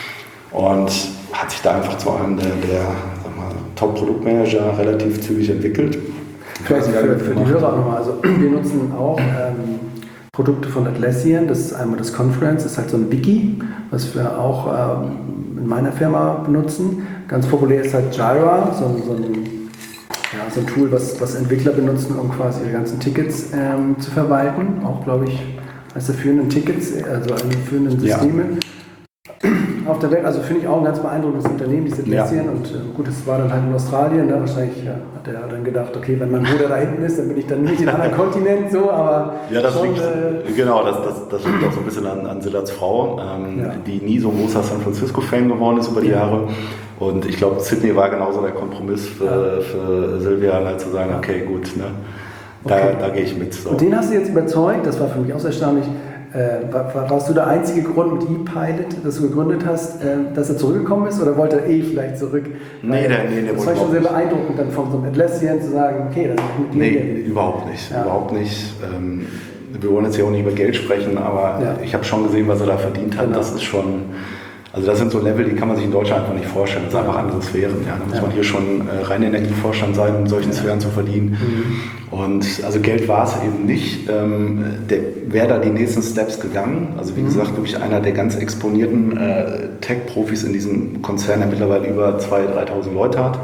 Und hat sich da einfach zu einem der, der Top-Produktmanager relativ zügig entwickelt. Für, für, für die Hörer nochmal, also wir nutzen auch ähm, Produkte von Atlassian, das ist einmal das Confluence, das ist halt so ein Wiki, was wir auch ähm, in meiner Firma benutzen. Ganz populär ist halt Jira, so, so, ein, ja, so ein Tool, was, was Entwickler benutzen, um quasi ihre ganzen Tickets ähm, zu verwalten, auch glaube ich, als die führenden Tickets, also alle führenden Systeme. Ja. Auf auf der Welt, also finde ich auch ein ganz beeindruckendes Unternehmen, diese Atlassian. Ja. Und äh, gut, das war dann halt in Australien, ne? Wahrscheinlich ja, hat er dann gedacht, okay, wenn mein Bruder da hinten ist, dann bin ich dann nicht in einem anderen Kontinent, so, aber ja, das schon, liegt, äh, genau, das, das, das liegt auch so ein bisschen an, an Sillards Frau, ähm, ja. die nie so ein großer San Francisco-Fan geworden ist über die ja. Jahre. Und ich glaube, Sydney war genauso der Kompromiss für, ja. für Silvia, halt zu sagen, okay, gut, ne? da, okay. da gehe ich mit. So. Und den hast du jetzt überzeugt, das war für mich auch sehr erstaunlich. Äh, war, warst du der einzige Grund mit ePilot, dass du gegründet hast, äh, dass er zurückgekommen ist, oder wollte er eh vielleicht zurück? Nee, der, nee, der das war schon sehr beeindruckend, dann von so einem Atlassian zu sagen, okay, das ist mit dir. Nee, überhaupt nicht, ja. überhaupt nicht. Ähm, wir wollen jetzt ja auch nicht über Geld sprechen, aber ja. ich habe schon gesehen, was er da verdient hat. Genau. Das ist schon, also das sind so Level, die kann man sich in Deutschland einfach nicht vorstellen. Das sind einfach andere Sphären. Ja. Da muss ja. man hier schon äh, rein Energievorstand sein, um in solchen ja. Sphären zu verdienen. Mhm. Und also Geld war es eben nicht. Ähm, der wäre da die nächsten Steps gegangen. Also wie mhm. gesagt, wirklich einer der ganz exponierten äh, Tech-Profis in diesem Konzern, der mittlerweile über zweitausend, dreitausend Leute hat.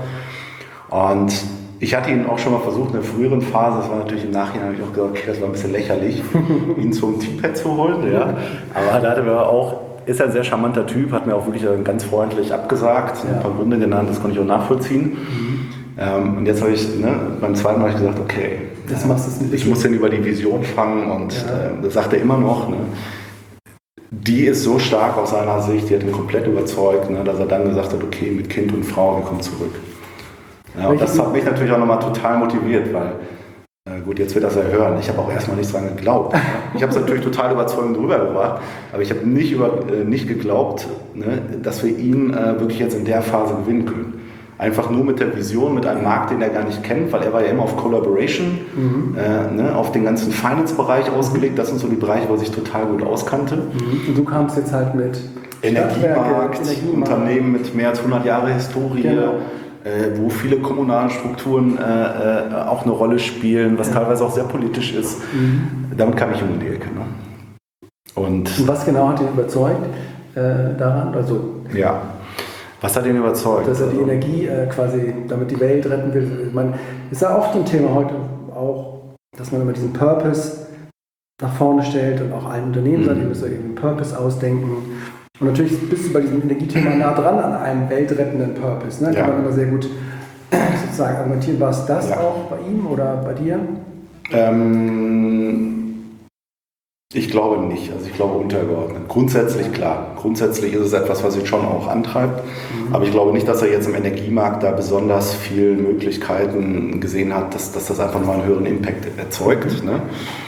Und ich hatte ihn auch schon mal versucht, in der früheren Phase, das war natürlich im Nachhinein, habe ich auch gesagt, okay, das war ein bisschen lächerlich, ihn zum T-Pad zu holen. Ja. Aber da hatte wir auch, ist ein sehr charmanter Typ, hat mir auch wirklich ganz freundlich abgesagt, ja. ein paar Gründe genannt, das konnte ich auch nachvollziehen. Mhm. Ähm, und jetzt habe ich, ne, beim zweiten Mal habe ich gesagt, okay, das machst du ich muss den über die Vision fangen und ja. äh, das sagt er immer noch. Ne. Die ist so stark aus seiner Sicht, die hat ihn komplett überzeugt, ne, dass er dann gesagt hat, okay, mit Kind und Frau, wir kommen zurück. Ja, und das hat mich natürlich auch nochmal total motiviert, weil, äh, gut, jetzt wird das ja hören, ich habe auch erstmal nicht dran geglaubt. Ich habe es natürlich total überzeugend rübergebracht, aber ich habe nicht, über, äh, nicht geglaubt, ne, dass wir ihn äh, wirklich jetzt in der Phase gewinnen können. Einfach nur mit der Vision, mit einem Markt, den er gar nicht kennt, weil er war ja immer auf Collaboration, mhm. äh, ne, auf den ganzen Finance-Bereich ausgelegt. Das sind so die Bereiche, wo er sich total gut auskannte. Mhm. Und du kamst jetzt halt mit Energiemarkt, Energiemarkt, Unternehmen mit mehr als hundert Jahre Historie. Genau. Äh, wo viele kommunale Strukturen äh, äh, auch eine Rolle spielen, was ja. teilweise auch sehr politisch ist. Mhm. Damit kam ich um die Ecke. Ne? Und, Und was genau hat ihn überzeugt äh, daran? Also, ja, was hat ihn überzeugt? Dass er die Energie äh, quasi, damit die Welt retten will. Ich meine, ist ja oft ein Thema heute auch, dass man immer diesen Purpose nach vorne stellt und auch allen Unternehmen sagt, ihr müsst euch einen Purpose ausdenken. Und natürlich bist du bei diesem Energiethema nah dran an einem weltrettenden Purpose. Ne? Kann ja. man immer sehr gut sozusagen argumentieren. War es das ja. auch bei ihm oder bei dir? Ähm, ich glaube nicht. Also ich glaube untergeordnet. Grundsätzlich klar. Grundsätzlich ist es etwas, was ihn schon auch antreibt. Mhm. Aber ich glaube nicht, dass er jetzt im Energiemarkt da besonders viele Möglichkeiten gesehen hat, dass, dass das einfach mal einen höheren Impact erzeugt. Ne?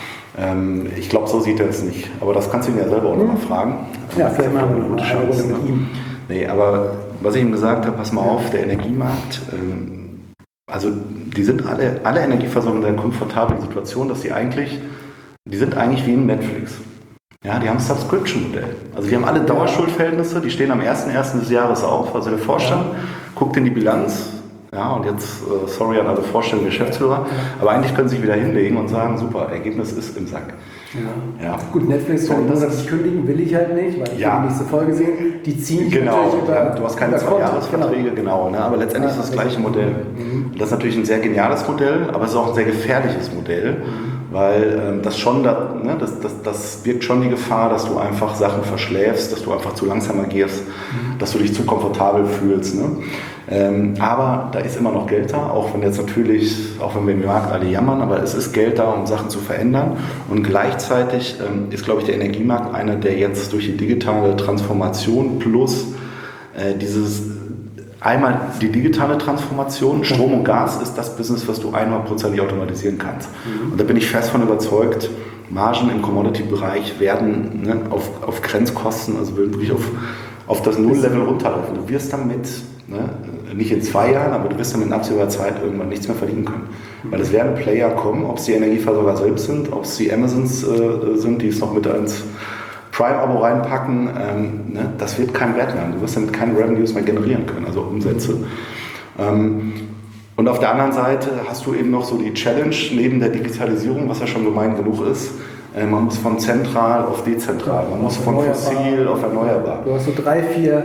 Ich glaube, so sieht er es nicht. Aber das kannst du ihn ja selber auch noch mal fragen. Ja, vielleicht mal eine gute Chance mit ihm. Nee, aber was ich ihm gesagt habe, pass mal auf, der Energiemarkt, ähm, also die sind alle, alle Energieversorger in der komfortablen Situation, dass die eigentlich, die sind eigentlich wie ein Netflix. Ja, die haben ein Subscription-Modell. Also die haben alle Dauerschuldverhältnisse, die stehen am ersten ersten des Jahres auf. Also der Vorstand ja. guckt in die Bilanz. Ja, und jetzt, äh, sorry an alle Vorstände und Geschäftsführer, aber eigentlich können sie sich wieder hinlegen und sagen, super, Ergebnis ist im Sack. Ja. Ja. Gut, Netflix kann das sich kündigen, will ich halt nicht, weil ich ja. die nächste Folge sehen, die ziehen genau. natürlich über, ja, du hast keine zwei Jahresverträge, genau, genau ne? aber letztendlich ja, ist das gleiche Modell. Mhm. Das ist natürlich ein sehr geniales Modell, aber es ist auch ein sehr gefährliches Modell, mhm. weil ähm, das schon, da, ne, das, das, das birgt schon die Gefahr, dass du einfach Sachen verschläfst, dass du einfach zu langsam agierst, mhm. dass du dich zu komfortabel fühlst. Ne? Ähm, aber da ist immer noch Geld da, auch wenn jetzt natürlich, auch wenn wir im Markt alle jammern, aber es ist Geld da, um Sachen zu verändern. Und gleichzeitig ähm, ist, glaube ich, der Energiemarkt einer, der jetzt durch die digitale Transformation plus äh, dieses, einmal die digitale Transformation, Strom und Gas ist das Business, was du hundert Prozent automatisieren kannst. Mhm. Und da bin ich fest von überzeugt, Margen im Commodity-Bereich werden ne, auf, auf Grenzkosten, also wirklich auf, auf das Null-Level runterlaufen. Du wirst damit, ne, nicht in zwei Jahren, aber du wirst damit in absehbarer Zeit irgendwann nichts mehr verdienen können. Weil es werden Player kommen, ob es die Energieversorger selbst sind, ob es die Amazons äh, sind, die es noch mit ins Prime-Abo reinpacken, ähm, ne, das wird kein Wert mehr haben. Du wirst damit keine Revenues mehr generieren können, also Umsätze. Ähm, und auf der anderen Seite hast du eben noch so die Challenge neben der Digitalisierung, was ja schon gemein genug ist. Äh, man muss von zentral auf dezentral, man muss von fossil auf erneuerbar. Du hast so drei, vier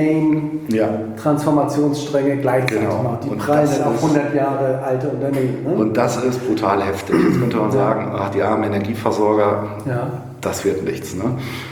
Main-Transformationsstränge ja. gleichzeitig. Genau. Die prallen dann auf hundert Jahre alte Unternehmen. Ne? Und das ist brutal heftig. Jetzt könnte man sagen, ach, die armen Energieversorger, ja. das wird nichts. Ne?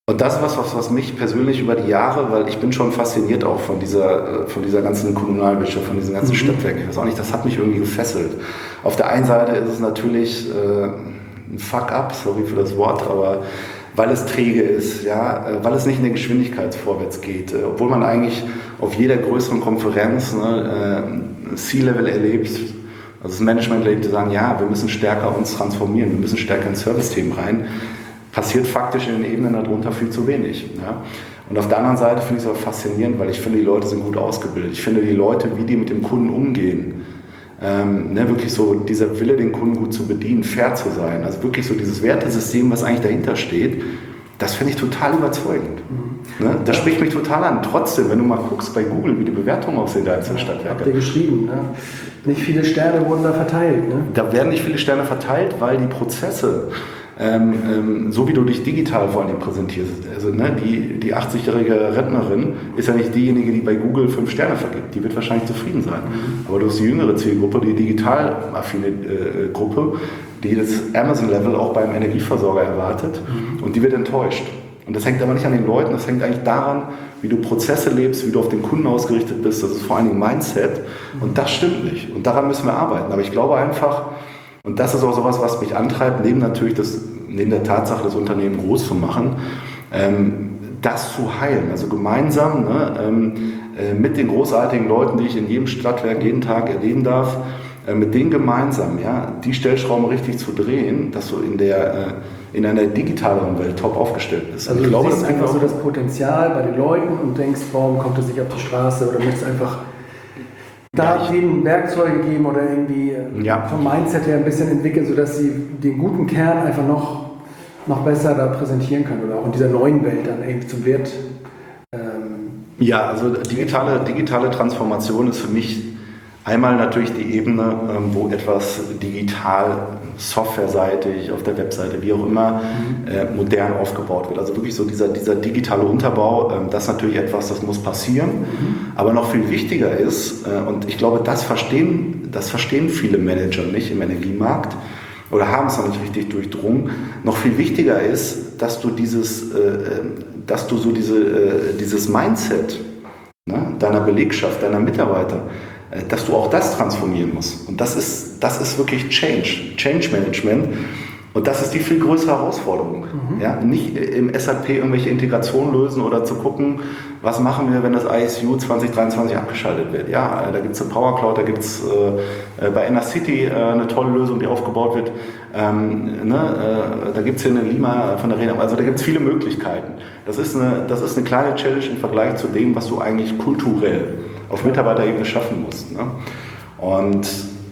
Und das ist was, was, was mich persönlich über die Jahre, weil ich bin schon fasziniert auch von dieser, von dieser ganzen Kommunalwirtschaft, von diesen ganzen mhm. Stadtwerken. Ich weiß auch nicht, das hat mich irgendwie gefesselt. Auf der einen Seite ist es natürlich äh, ein Fuck-up, sorry für das Wort, aber weil es träge ist, ja, weil es nicht in der Geschwindigkeit vorwärts geht, obwohl man eigentlich auf jeder größeren Konferenz ne, äh, C-Level erlebt, also das Management erlebt, die sagen, ja, wir müssen stärker uns transformieren, wir müssen stärker ins Service-Themen rein. Passiert faktisch in den Ebenen darunter viel zu wenig. Ja? Und auf der anderen Seite finde ich es aber faszinierend, weil ich finde, die Leute sind gut ausgebildet. Ich finde, die Leute, wie die mit dem Kunden umgehen, ähm, ne, wirklich so dieser Wille, den Kunden gut zu bedienen, fair zu sein, also wirklich so dieses Wertesystem, was eigentlich dahinter steht, das finde ich total überzeugend. Mhm. Ne? Das spricht mich total an. Trotzdem, wenn du mal guckst bei Google, wie die Bewertungen aussehen der einzelnen Stadtwerke. Habt ihr geschrieben, ne? Nicht viele Sterne wurden da verteilt. Ne? Da werden nicht viele Sterne verteilt, weil die Prozesse, Ähm, ähm, so wie du dich digital vor allem präsentierst. Also ne, die, die achtzigjährige Rentnerin ist ja nicht diejenige, die bei Google fünf Sterne vergibt. Die wird wahrscheinlich zufrieden sein. Mhm. Aber du hast die jüngere Zielgruppe, die digital affine äh, Gruppe, die das Amazon-Level auch beim Energieversorger erwartet mhm. und die wird enttäuscht. Und das hängt aber nicht an den Leuten, das hängt eigentlich daran, wie du Prozesse lebst, wie du auf den Kunden ausgerichtet bist. Das ist vor allen Dingen Mindset und das stimmt nicht. Und daran müssen wir arbeiten. Aber ich glaube einfach, und das ist auch sowas, was mich antreibt, neben natürlich das, neben der Tatsache, das Unternehmen groß zu machen, ähm, das zu heilen. Also gemeinsam ne, ähm, äh, mit den großartigen Leuten, die ich in jedem Stadtwerk jeden Tag erleben darf, äh, mit denen gemeinsam ja, die Stellschrauben richtig zu drehen, dass du in, der, äh, in einer digitaleren Welt top aufgestellt bist. Also ich du glaube, siehst das einfach so das Potenzial bei den Leuten und denkst, warum kommt es nicht auf die Straße oder möchtest einfach da ja, ihnen Werkzeuge geben oder irgendwie ja. vom Mindset her ein bisschen entwickeln, sodass sie den guten Kern einfach noch, noch besser da präsentieren können oder auch in dieser neuen Welt dann irgendwie zum Wert. Ähm ja, also digitale, digitale Transformation ist für mich einmal natürlich die Ebene, wo etwas digital, softwareseitig, auf der Webseite, wie auch immer, mhm. äh, modern aufgebaut wird. Also wirklich so dieser, dieser digitale Unterbau, äh, das ist natürlich etwas, das muss passieren. Mhm. Aber noch viel wichtiger ist, äh, und ich glaube, das verstehen, das verstehen viele Manager nicht im Energiemarkt oder haben es noch nicht richtig durchdrungen. Noch viel wichtiger ist, dass du dieses, äh, dass du so diese, äh, dieses Mindset ne, deiner Belegschaft, deiner Mitarbeiter, dass du auch das transformieren musst. Und das ist, das ist wirklich Change, Change Management. Und das ist die viel größere Herausforderung. Mhm. Ja, nicht im S A P irgendwelche Integration lösen oder zu gucken, was machen wir, wenn das I S U zwanzig dreiundzwanzig abgeschaltet wird. Ja, da gibt es eine Power Cloud, da gibt es äh, bei Enercity äh, eine tolle Lösung, die aufgebaut wird. Ähm, ne, äh, da gibt es hier eine Lima von der Rena. Also da gibt es viele Möglichkeiten. Das ist, eine, das ist eine kleine Challenge im Vergleich zu dem, was du eigentlich kulturell auf Mitarbeiterebene schaffen musst. Ne? Und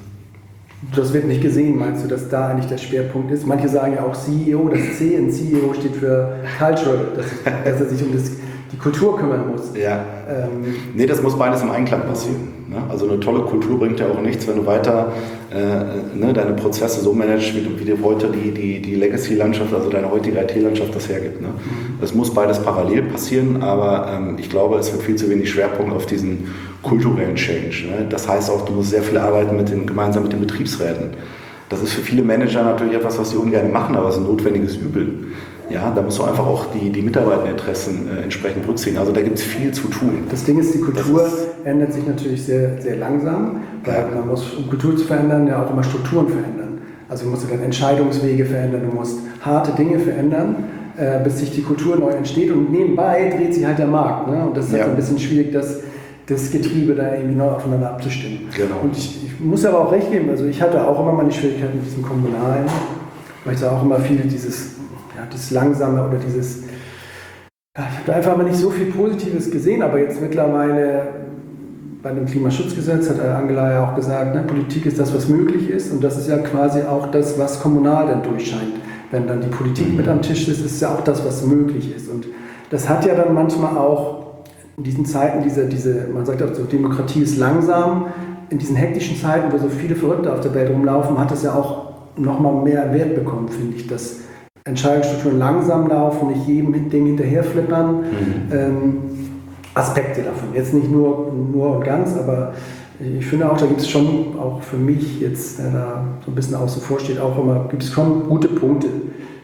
das wird nicht gesehen, meinst du, dass da eigentlich der Schwerpunkt ist? Manche sagen ja auch C E O, das C in C E O steht für Cultural, dass, dass er sich um das, die Kultur kümmern muss. Ja. Ähm, nee, das muss beides im Einklang passieren. Ne? Also eine tolle Kultur bringt ja auch nichts, wenn du weiter äh, ne, deine Prozesse so managst, wie, wie dir heute die, die, die Legacy-Landschaft, also deine heutige I T-Landschaft das hergibt. Ne? Mhm. Es muss beides parallel passieren, aber ähm, ich glaube, es wird viel zu wenig Schwerpunkt auf diesen kulturellen Change. Ne? Das heißt auch, du musst sehr viel arbeiten mit den, gemeinsam mit den Betriebsräten. Das ist für viele Manager natürlich etwas, was sie ungern machen, aber es ist ein notwendiges Übel. Ja, da musst du einfach auch die, die Mitarbeiterinteressen äh, entsprechend berücksichtigen. Also da gibt es viel zu tun. Das Ding ist, die Kultur ist, ändert sich natürlich sehr, sehr langsam, weil ja. man muss, um Kultur zu verändern, ja auch immer Strukturen verändern. Also du musst dann Entscheidungswege verändern, du musst harte Dinge verändern, äh, bis sich die Kultur neu entsteht und nebenbei dreht sich halt der Markt. Ne? Und das ist ja. halt ein bisschen schwierig, das das Getriebe da irgendwie neu aufeinander abzustimmen. Genau. Und ich, ich muss aber auch recht geben, also ich hatte auch immer meine Schwierigkeiten mit diesem Kommunalen, weil ich da auch immer viel dieses, ja, dieses Langsame oder dieses, ja, ich habe da einfach mal nicht so viel Positives gesehen, aber jetzt mittlerweile bei dem Klimaschutzgesetz hat Angela ja auch gesagt, ne, Politik ist das, was möglich ist und das ist ja quasi auch das, was kommunal dann durchscheint. Wenn dann die Politik mit am Tisch ist, ist es ja auch das, was möglich ist. Und das hat ja dann manchmal auch in diesen Zeiten, diese, diese, man sagt auch so, Demokratie ist langsam, in diesen hektischen Zeiten, wo so viele Verrückte auf der Welt rumlaufen, hat es ja auch nochmal mehr Wert bekommen, finde ich, dass Entscheidungsstrukturen langsam laufen, nicht jedem Ding hinterher flippern. Mhm. Ähm, Aspekte davon, jetzt nicht nur, nur und ganz, aber ich finde auch, da gibt es schon, auch für mich jetzt, der da so ein bisschen außen vor steht, auch immer, gibt es schon gute Punkte,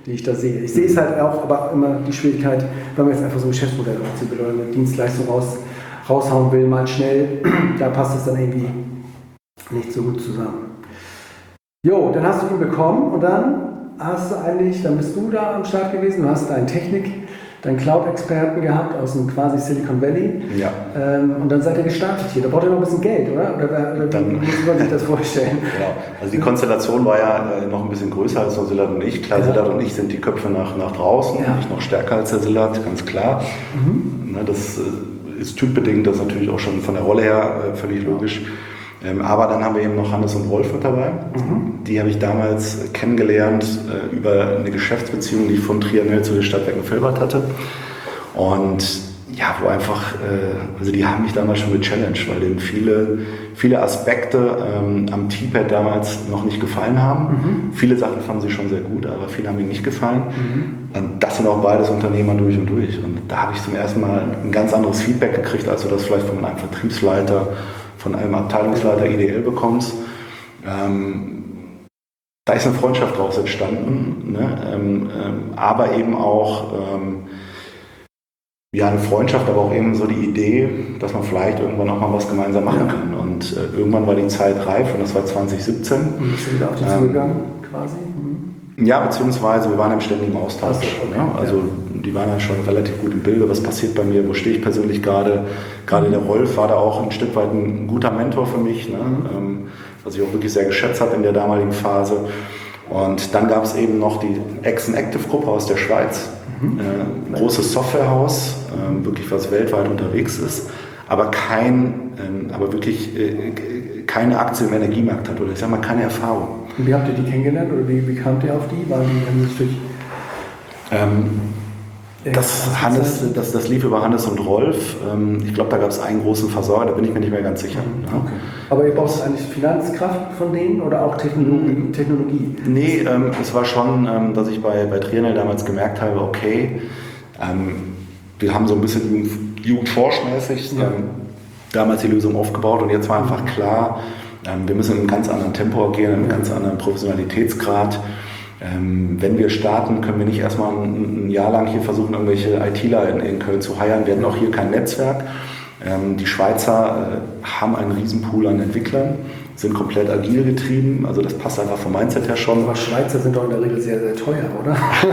die ich da sehe. Ich sehe es halt auch, aber immer die Schwierigkeit, wenn man jetzt einfach so ein Geschäftsmodell aufziehen will oder eine Dienstleistung raus, raushauen will, mal schnell, da passt es dann irgendwie nicht so gut zusammen. Jo, dann hast du ihn bekommen und dann hast du eigentlich, dann bist du da am Start gewesen, du hast deinen Technik, deinen Cloud-Experten gehabt aus dem quasi Silicon Valley. Ja. Ähm, und dann seid ihr gestartet hier. Da braucht ihr noch ein bisschen Geld, oder? Oder, oder dann, wie muss man sich das vorstellen? Genau. Also die Konstellation war ja äh, noch ein bisschen größer als nur Silat und ich. Klar, ja. Silat und ich sind die Köpfe nach, nach draußen, ja. Nicht noch stärker als der Silat, ganz klar. Mhm. Na, das äh, ist typbedingt, das ist natürlich auch schon von der Rolle her äh, völlig logisch. Ähm, aber dann haben wir eben noch Hannes und Rolf mit dabei. Mhm. Die habe ich damals kennengelernt äh, über eine Geschäftsbeziehung, die ich von Trianel zu den Stadtwerken Velbert hatte. Und ja, wo einfach, äh, also die haben mich damals schon gechallenged, weil denen viele, viele Aspekte ähm, am T-Pad damals noch nicht gefallen haben. Mhm. Viele Sachen fanden sie schon sehr gut, aber viele haben ihnen nicht gefallen. Mhm. Und das sind auch beides Unternehmer durch und durch. Und da habe ich zum ersten Mal ein ganz anderes Feedback gekriegt, als du das vielleicht von einem Vertriebsleiter, von einem Abteilungsleiter I D L bekommst. Ähm, da ist eine Freundschaft daraus entstanden, ne? ähm, ähm, aber eben auch ähm, ja, eine Freundschaft, aber auch eben so die Idee, dass man vielleicht irgendwann auch mal was gemeinsam machen ja. kann. Und äh, irgendwann war die Zeit reif und das war zwanzig siebzehn. Und bist du wieder auf die ähm, zugegangen quasi? Mhm. Ja, beziehungsweise wir waren im ständigen Austausch. Also, okay. ne? also ja. die waren ja schon relativ gut im Bilde, was passiert bei mir, wo stehe ich persönlich gerade. Gerade der Rolf war da auch ein Stück weit ein guter Mentor für mich, ne? Mhm. ähm, was ich auch wirklich sehr geschätzt habe in der damaligen Phase. Und dann gab es eben noch die Exen Active Gruppe aus der Schweiz, mhm. äh, ein großes Softwarehaus, äh, wirklich was weltweit unterwegs ist, aber kein, äh, aber wirklich äh, keine Aktie im Energiemarkt hat oder ich sag mal keine Erfahrung. Und wie habt ihr die kennengelernt oder wie, wie kamt ihr auf die? Waren die haben sich durch ähm, Das, Hannes, das, das lief über Hannes und Rolf. Ich glaube, da gab es einen großen Versorger, da bin ich mir nicht mehr ganz sicher. Okay. Aber ihr braucht eigentlich Finanzkraft von denen oder auch Technologie? Technologie? Nee, ähm, es war schon, ähm, dass ich bei, bei Trianel damals gemerkt habe, okay, ähm, wir haben so ein bisschen Jugendforschmäßig ja. ähm, damals die Lösung aufgebaut und jetzt war einfach klar, ähm, wir müssen in einem ganz anderen Tempo agieren, in einem ja. ganz anderen Professionalitätsgrad. Ähm, wenn wir starten, können wir nicht erstmal ein, ein Jahr lang hier versuchen, irgendwelche ITler in, in Köln zu heiern. Wir hatten auch hier kein Netzwerk. Ähm, die Schweizer äh, haben einen Riesenpool an Entwicklern, sind komplett agil getrieben. Also das passt einfach vom Mindset her schon. Aber Schweizer sind doch in der Regel sehr, sehr teuer, oder?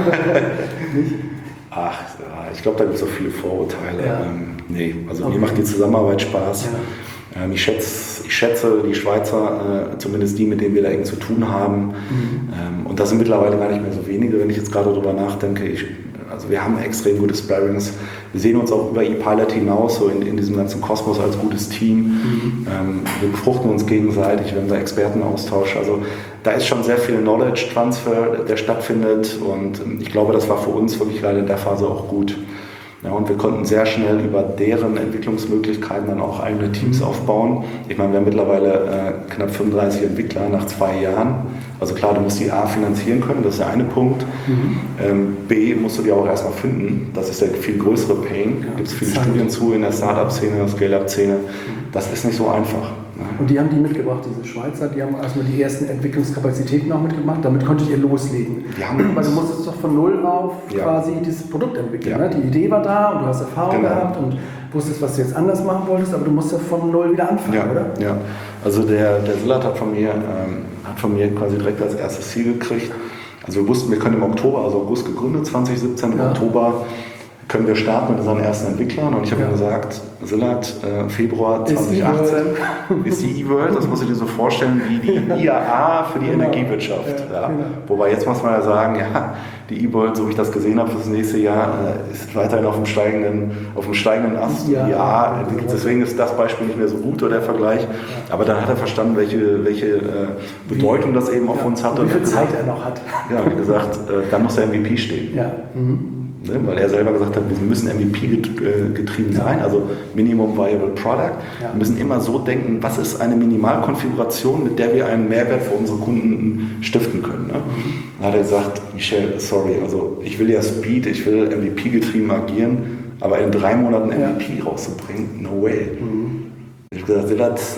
Nicht? Ach, ich glaube, da gibt es auch viele Vorurteile. Ja. Ähm, nee, also okay. mir macht die Zusammenarbeit Spaß. Ja. Ich schätze, ich schätze die Schweizer, äh, zumindest die, mit denen wir da eng zu tun haben. Mhm. Ähm, und das sind mittlerweile gar nicht mehr so wenige, wenn ich jetzt gerade darüber nachdenke. Ich, also wir haben extrem gute Sparrings. Wir sehen uns auch über ePilot hinaus, so in, in diesem ganzen Kosmos als gutes Team. Mhm. Ähm, wir befruchten uns gegenseitig, wir haben da Expertenaustausch. Also da ist schon sehr viel Knowledge-Transfer, der stattfindet. Und ich glaube, das war für uns wirklich gerade in der Phase auch gut. Ja, und wir konnten sehr schnell über deren Entwicklungsmöglichkeiten dann auch eigene Teams aufbauen. Ich meine, wir haben mittlerweile äh, knapp fünfunddreißig Entwickler nach zwei Jahren. Also klar, du musst die A finanzieren können, das ist der eine Punkt. Mhm. Ähm, B musst du die auch erstmal finden, das ist der viel größere Pain. Da gibt es viele Studien zu in der Startup-Szene, der Scale-Up-Szene. Das ist nicht so einfach. Und die haben die mitgebracht, diese Schweizer, die haben erstmal die ersten Entwicklungskapazitäten auch mitgemacht, damit konntet ihr loslegen. Die haben Weil du musstest doch von null auf ja. quasi dieses Produkt entwickeln. Ja. Ne? Die Idee war da und du hast Erfahrung genau. gehabt und wusstest, was du jetzt anders machen wolltest, aber du musst ja von null wieder anfangen, ja. oder? Ja, also der, der Silat hat von mir, ähm, hat von mir quasi direkt als erstes Ziel gekriegt. Also wir wussten, wir können im Oktober, also August gegründet, zwanzig siebzehn, im ja. Oktober können wir starten mit unseren ersten Entwicklern und ich habe ja. ihm gesagt, Silat, äh, Februar zwanzig achtzehn ist die E-World, das musst du dir so vorstellen wie die I A A für die genau. Energiewirtschaft. Ja, ja. Genau. Wobei jetzt muss man ja sagen, ja, die E-World, so wie ich das gesehen habe für das nächste Jahr, äh, ist weiterhin auf dem steigenden, auf dem steigenden Ast. Ja. Die I A A, deswegen ist das Beispiel nicht mehr so gut oder der Vergleich. Ja. Aber dann hat er verstanden, welche, welche äh, Bedeutung das eben auf ja. uns hat. Und wie viel Zeit er noch hat. Ja, wie gesagt, äh, dann muss der M V P stehen. Ja. Mhm. Ne, weil er selber gesagt hat, wir müssen M V P getrieben sein, also Minimum Viable Product. Ja. Wir müssen immer so denken, was ist eine Minimalkonfiguration, mit der wir einen Mehrwert für unsere Kunden stiften können. Ne? Mhm. Dann hat er gesagt, Michel, sorry, also ich will ja Speed, ich will M V P getrieben agieren, aber in drei Monaten M V P ja. rauszubringen, no way. Mhm. Ich habe gesagt, Silat,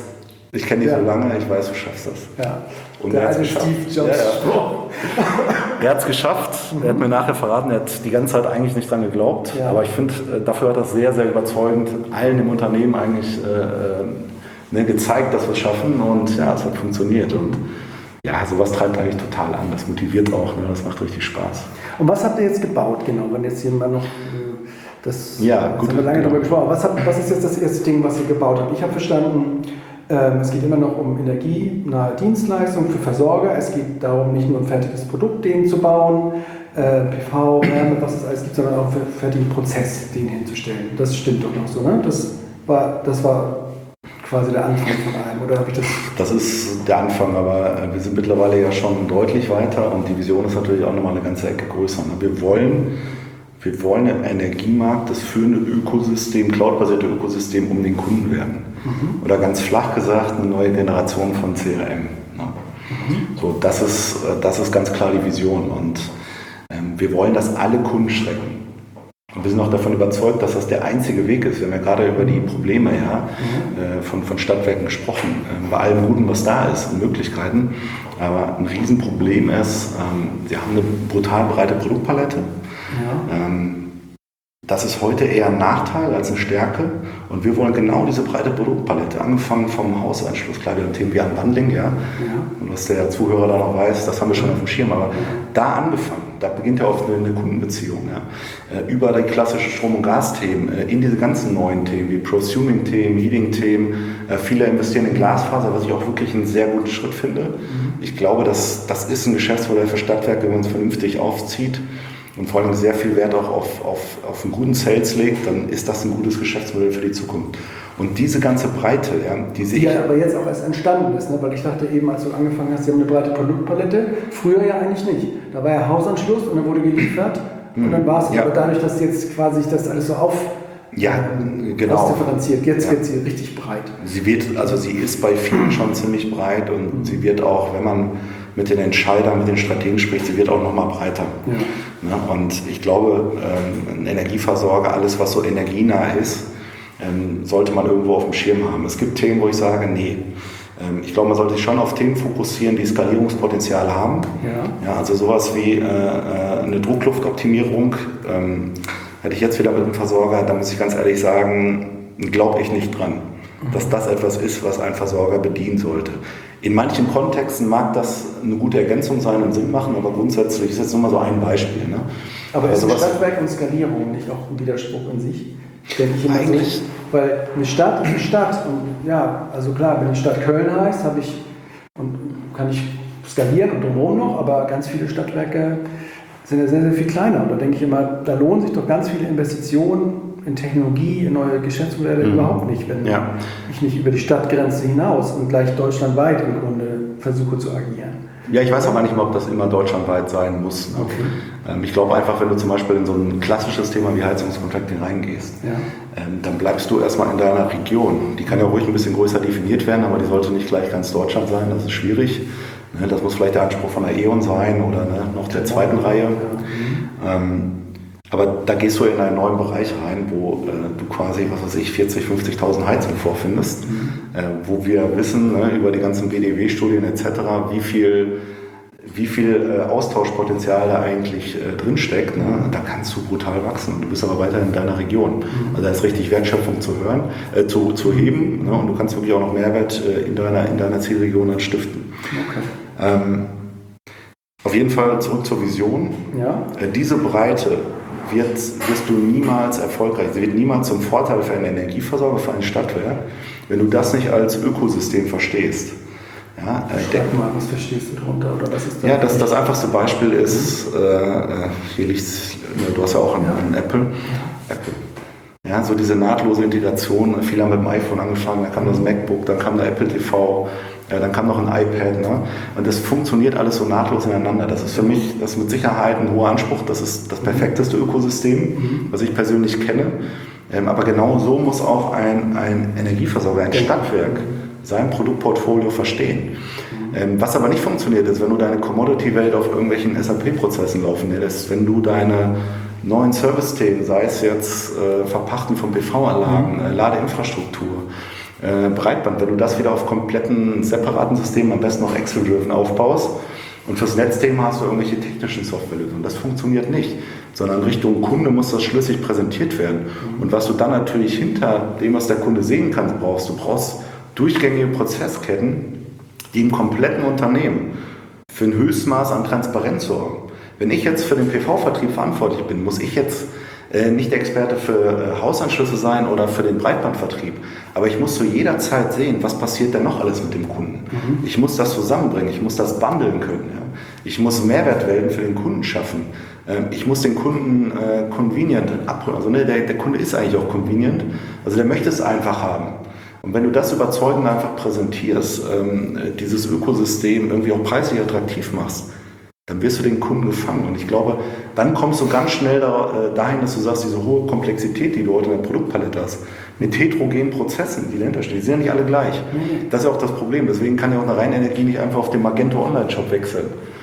Ich kenne dich Ja. so lange, ich weiß, du schaffst das. Ja. Und Der er hat's alte geschafft. Steve Jobs Ja, ja. Spruch. Er hat es geschafft, er hat mir nachher verraten, er hat die ganze Zeit eigentlich nicht dran geglaubt, Ja. aber ich finde, äh, dafür hat er sehr, sehr überzeugend allen im Unternehmen eigentlich äh, äh, ne, gezeigt, dass wir es schaffen und ja, es hat funktioniert und ja, sowas treibt eigentlich total an, das motiviert auch, ne, das macht richtig Spaß. Und was habt ihr jetzt gebaut, genau, wenn jetzt hier mal noch äh, das, Ja, jetzt gut, haben wir lange genau. darüber gesprochen, was, habt, was ist jetzt das erste Ding, was ihr gebaut habt? Ich habe verstanden, ähm, es geht immer noch um energienahe Dienstleistungen für Versorger, es geht darum, nicht nur ein fertiges Produkt denen zu bauen, äh, P V, Wärme, was es alles gibt, sondern auch einen fertigen Prozess denen hinzustellen. Das stimmt doch noch so, ne? Das war, das war quasi der Anfang von allem, oder habe ich das... Das ist der Anfang, aber äh, wir sind mittlerweile ja schon deutlich weiter und die Vision ist natürlich auch nochmal eine ganze Ecke größer. Ne? Wir wollen Wir wollen ein Energiemarkt, das führende Ökosystem, cloudbasierte Ökosystem um den Kunden werden. Mhm. Oder ganz flach gesagt, eine neue Generation von C R M. Ne? Mhm. So, das ist, das ist ganz klar die Vision. Und ähm, wir wollen, dass alle Kunden schrecken. Und wir sind auch davon überzeugt, dass das der einzige Weg ist. Wir haben ja gerade über die Probleme ja, mhm. äh, von, von Stadtwerken gesprochen. Äh, bei allem Guten, was da ist und Möglichkeiten. Aber ein Riesenproblem ist, ähm, sie haben eine brutal breite Produktpalette. Ja. Ähm, das ist heute eher ein Nachteil als eine Stärke und wir wollen genau diese breite Produktpalette, angefangen vom Hausanschluss, klar, wir haben Themen wie Unbundling, ja. ja, und was der Zuhörer da noch weiß, das haben wir schon auf dem Schirm, aber ja. da angefangen, da beginnt ja oft eine, eine Kundenbeziehung, ja. äh, über die klassischen Strom- und Gasthemen, äh, in diese ganzen neuen Themen, wie Prosuming-Themen, Heating-Themen, äh, viele investieren in Glasfaser, was ich auch wirklich einen sehr guten Schritt finde. Mhm. Ich glaube, dass, das ist ein Geschäftsmodell für Stadtwerke, wenn man es vernünftig aufzieht, und vor allem sehr viel Wert auch auf, auf, auf einen guten Sales legt, dann ist das ein gutes Geschäftsmodell für die Zukunft. Und diese ganze Breite, ja, die sehe die ich... ja aber jetzt auch erst entstanden ist, ne? Weil ich dachte eben, als du angefangen hast, sie haben eine breite Produktpalette, früher ja eigentlich nicht. Da war ja Hausanschluss und dann wurde geliefert und dann war es. Ja. Aber dadurch, dass jetzt quasi sich das alles so auf... Ja, genau. Ausdifferenziert. Jetzt ja. wird sie richtig breit. Sie wird, also sie ist bei vielen schon ziemlich breit und sie wird auch, wenn man mit den Entscheidern, mit den Strategen spricht, sie wird auch noch mal breiter. Ja. Ja, und ich glaube, ein Energieversorger, alles was so energienah ist, sollte man irgendwo auf dem Schirm haben. Es gibt Themen, wo ich sage, nee. Ich glaube, man sollte sich schon auf Themen fokussieren, die Skalierungspotenzial haben. Ja. Ja, also sowas wie eine Druckluftoptimierung. Hätte ich jetzt wieder mit einem Versorger, da muss ich ganz ehrlich sagen, glaube ich nicht dran, dass das etwas ist, was ein Versorger bedienen sollte. In manchen Kontexten mag das eine gute Ergänzung sein und Sinn machen, aber grundsätzlich ist jetzt nur mal so ein Beispiel. Ne? Aber ist also ein Stadtwerk und Skalierung nicht auch ein Widerspruch in sich? Denke ich immer Eigentlich. so. Weil eine Stadt ist eine Stadt. Und ja, also klar, wenn die Stadt Köln heißt, habe ich und kann ich skalieren und drumherum noch, aber ganz viele Stadtwerke sind ja sehr, sehr viel kleiner. Und da denke ich immer, da lohnen sich doch ganz viele Investitionen in Technologie, in neue Geschäftsmodelle mhm. überhaupt nicht, wenn ja. ich nicht über die Stadtgrenze hinaus und gleich deutschlandweit im Grunde versuche zu agieren. Ja, ich weiß auch gar nicht mal, ob das immer deutschlandweit sein muss. Ne? Okay. Ähm, ich glaube einfach, wenn du zum Beispiel in so ein klassisches Thema wie Heizungscontracting reingehst, ja. ähm, dann bleibst du erstmal in deiner Region. Die kann ja ruhig ein bisschen größer definiert werden, aber die sollte nicht gleich ganz Deutschland sein, das ist schwierig. Ne? Das muss vielleicht der Anspruch von der E ON sein oder ne, noch der zweiten ja. Reihe. Ja. Mhm. Ähm, Aber da gehst du in einen neuen Bereich rein, wo äh, du quasi, was weiß ich, vierzig, fünfzigtausend Heizungen vorfindest, mhm. äh, wo wir wissen, ne, über die ganzen B D W-Studien et cetera, wie viel, wie viel äh, Austauschpotenzial da eigentlich äh, drinsteckt. Ne? Da kannst du brutal wachsen und du bist aber weiter in deiner Region. Mhm. Also da ist richtig Wertschöpfung zu hören, äh, zu, zu heben, ne? Und du kannst wirklich auch noch Mehrwert äh, in, deiner, in deiner Zielregion dann stiften. Okay. Ähm, auf jeden Fall zurück zur Vision. Ja. Äh, diese Breite Wird, wirst du niemals erfolgreich. Sie wird niemals zum Vorteil für einen Energieversorger, für ein Stadtwerk, wenn du das nicht als Ökosystem verstehst. Ja, äh, Sag mal, was verstehst du darunter? Oder was ist das? Ja, das, das einfachste Beispiel ist, äh, hier liegt's, du hast ja auch einen, ja. einen Apple. Ja. Apple. Ja, so diese nahtlose Integration. Viele haben mit dem iPhone angefangen, dann kam das MacBook, dann kam der Apple T V. Ja, dann kam noch ein iPad, ne? Und das funktioniert alles so nahtlos ineinander. Das ist für mich, das ist mit Sicherheit ein hoher Anspruch. Das ist das perfekteste Ökosystem, mhm. was ich persönlich kenne. Ähm, aber genau so muss auch ein, ein Energieversorger, ein Stadtwerk sein Produktportfolio verstehen. Ähm, was aber nicht funktioniert, ist, wenn du deine Commodity-Welt auf irgendwelchen S A P-Prozessen laufen lässt, wenn du deine neuen Service-Themen, sei es jetzt äh, Verpachten von P V-Anlagen, äh, Ladeinfrastruktur, äh, Breitband, wenn du das wieder auf kompletten separaten Systemen, am besten noch Excel-driven aufbaust und fürs Netzthema hast du irgendwelche technischen Softwarelösungen. Das funktioniert nicht, sondern Richtung Kunde muss das schlüssig präsentiert werden. Und was du dann natürlich hinter dem, was der Kunde sehen kann, brauchst, du brauchst durchgängige Prozessketten, die im kompletten Unternehmen für ein Höchstmaß an Transparenz sorgen. Wenn ich jetzt für den P V-Vertrieb verantwortlich bin, muss ich jetzt äh, nicht Experte für äh, Hausanschlüsse sein oder für den Breitbandvertrieb. Aber ich muss zu jeder Zeit sehen, was passiert denn noch alles mit dem Kunden. Mhm. Ich muss das zusammenbringen, ich muss das bundeln können. Ja? Ich muss Mehrwertwelten für den Kunden schaffen. Ähm, ich muss den Kunden äh, convenient abholen. Also ne, der, der Kunde ist eigentlich auch convenient. Also der möchte es einfach haben. Und wenn du das überzeugend einfach präsentierst, ähm, dieses Ökosystem irgendwie auch preislich attraktiv machst, dann wirst du den Kunden gefangen. Und ich glaube, dann kommst du ganz schnell dahin, dass du sagst, diese hohe Komplexität, die du heute in der Produktpalette hast, mit heterogenen Prozessen, die dahinter stehen, die sind ja nicht alle gleich. Das ist ja auch das Problem. Deswegen kann ja auch eine Reinenergie nicht einfach auf den Magento Online-Shop wechseln.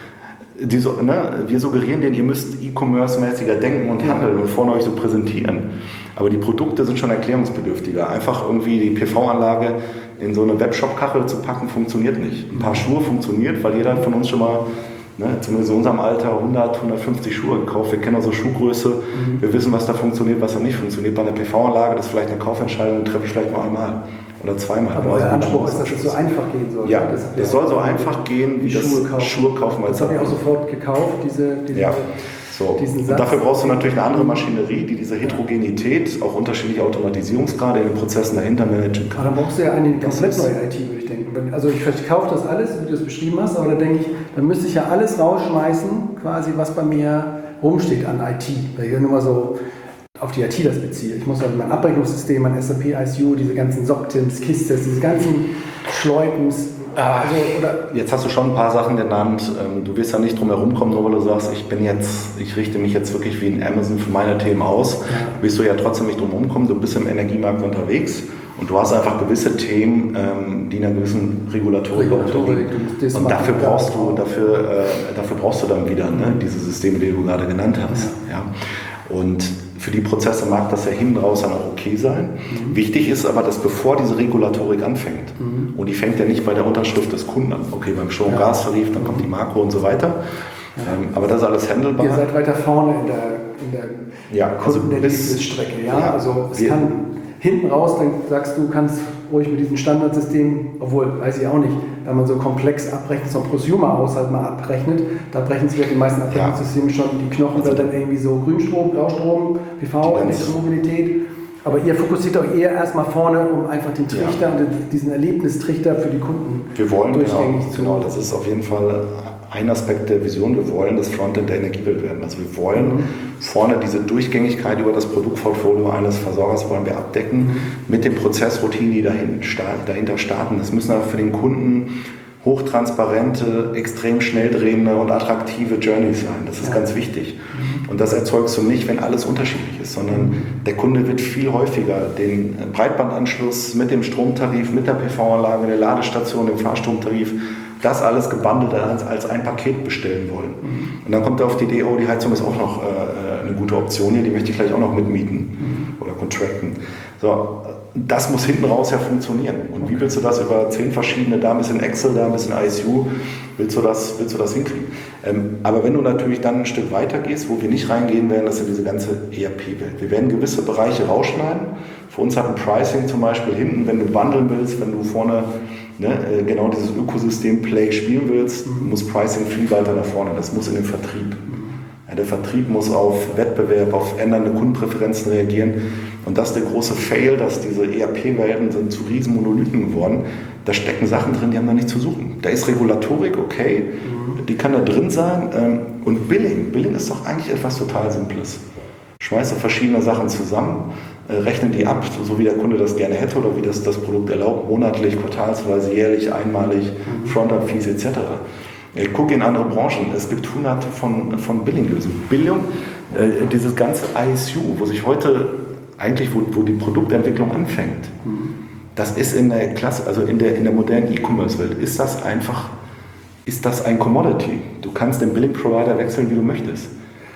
Die so, ne, wir suggerieren denen, ihr müsst E-Commerce-mäßiger denken und handeln und vorne euch so präsentieren. Aber die Produkte sind schon erklärungsbedürftiger. Einfach irgendwie die P V-Anlage in so eine Webshop-Kachel zu packen, funktioniert nicht. Ein paar Schuhe funktioniert, weil jeder von uns schon mal, ne, zumindest in unserem Alter, hundert, hundertfünfzig Schuhe gekauft. Wir kennen auch so Schuhgröße. Mhm. Wir wissen, was da funktioniert, was da nicht funktioniert. Bei einer P V-Anlage, das ist vielleicht eine Kaufentscheidung, die treffe ich vielleicht nur einmal oder zweimal. Aber euer Anspruch ist, dass es so einfach gehen soll. Ja, das, das soll so einfach gehen, wie das Schuhe kaufen. Schuhe kaufen das habe ich auch sofort gekauft, diese, diese ja. So. Und dafür brauchst du natürlich eine andere Maschinerie, die diese Heterogenität, auch unterschiedliche Automatisierungsgrade in den Prozessen dahinter managen kann. Aber dann brauchst du ja eine komplett neue I T, würde ich denken. Also ich verkaufe das alles, wie du es beschrieben hast, aber dann denke ich, dann müsste ich ja alles rausschmeißen, quasi was bei mir rumsteht an I T. Weil ich ja nur mal so auf die I T das beziehe. Ich muss also mein Abrechnungssystem, mein S A P I S U, diese ganzen SOC-Tims, K I S-Tests, diese ganzen Schleupens. Also, oder jetzt hast du schon ein paar Sachen genannt. Du wirst ja nicht drum herum kommen, nur weil du sagst, ich bin jetzt, ich richte mich jetzt wirklich wie ein Amazon für meine Themen aus. Ja. Wirst du ja trotzdem nicht drum herum kommen. Du bist im Energiemarkt unterwegs und du hast einfach gewisse Themen, die einer gewissen Regulatorik unterliegen. Und dafür brauchst du, dafür, äh, dafür brauchst du dann wieder ne, diese Systeme, die du gerade genannt hast. Ja. Ja. Und für die Prozesse mag das ja hinten raus dann auch okay sein. Mhm. Wichtig ist aber, dass bevor diese Regulatorik anfängt, mhm. und die fängt ja nicht bei der Unterschrift des Kunden an, okay, beim Strom- und ja. Gastarif, dann kommt die Makro und so weiter, ja. ähm, aber das ist alles handelbar. Ihr seid weiter vorne in der, in der ja, also Kundenerlebnisstrecke, ja? ja, also es kann hinten raus, dann sagst du, kannst ruhig mit diesem Standardsystem, obwohl, weiß ich auch nicht, wenn man so komplex abrechnet, so ein Prosumer-Haushalt mal abrechnet, da brechen sich ja die meisten Abrechnungssysteme schon die Knochen, also dann irgendwie so Grünstrom, Blaustrom, P V, Elektromobilität. Aber ihr fokussiert auch eher erstmal vorne, um einfach den Trichter ja. und diesen Erlebnistrichter für die Kunden wir wollen, durchgängig genau, zu genau, das ist auf jeden Fall ein Aspekt der Vision. Wir wollen das Frontend der Energiewelt werden. Also wir wollen mhm. vorne diese Durchgängigkeit über das Produktportfolio eines Versorgers wollen wir abdecken mhm. mit den Prozessroutinen, die dahinter starten. Das müssen aber für den Kunden hochtransparente, extrem schnell drehende und attraktive Journeys sein. Das ist ja. ganz wichtig. Mhm. Und das erzeugst du nicht, wenn alles unterschiedlich ist, sondern der Kunde wird viel häufiger den Breitbandanschluss mit dem Stromtarif, mit der P V-Anlage, der Ladestation, dem Fahrstromtarif, das alles gebundelt als, als ein Paket bestellen wollen. Mhm. Und dann kommt er auf die Idee, oh, die Heizung ist auch noch äh, eine gute Option hier, die möchte ich gleich auch noch mitmieten mhm. oder contracten. So, das muss hinten raus ja funktionieren. Und wie willst du das über zehn verschiedene, da ein bisschen Excel, da ein bisschen I S U, willst du das, willst du das hinkriegen? Ähm, aber wenn du natürlich dann ein Stück weiter gehst, wo wir nicht reingehen werden, das ist diese ganze E R P-Welt. Wir werden gewisse Bereiche rausschneiden. Für uns hat ein Pricing zum Beispiel hinten, wenn du bundeln willst, wenn du vorne ne, genau dieses Ökosystem-Play spielen willst, muss Pricing viel weiter nach vorne. Das muss in den Vertrieb. Ja, der Vertrieb muss auf Wettbewerb, auf ändernde Kundenpräferenzen reagieren. Und das ist der große Fail, dass diese E R P-Welten sind zu riesen Monolithen geworden. Da stecken Sachen drin, die haben da nichts zu suchen. Da ist Regulatorik, okay, mhm. die kann da drin sein. Und Billing, Billing ist doch eigentlich etwas total Simples. Schmeiße verschiedene Sachen zusammen, rechne die ab, so wie der Kunde das gerne hätte oder wie das das Produkt erlaubt, monatlich, quartalsweise, jährlich, einmalig, mhm. Front-Up-Fees et cetera. Ich gucke in andere Branchen, es gibt hunderte von, von Billing-Lösungen. Billing, äh, dieses ganze I S U, wo sich heute eigentlich, wo, wo die Produktentwicklung anfängt, mhm. das ist in der Klasse, also in der, in der modernen E-Commerce-Welt, ist das einfach, ist das ein Commodity. Du kannst den Billing-Provider wechseln, wie du möchtest.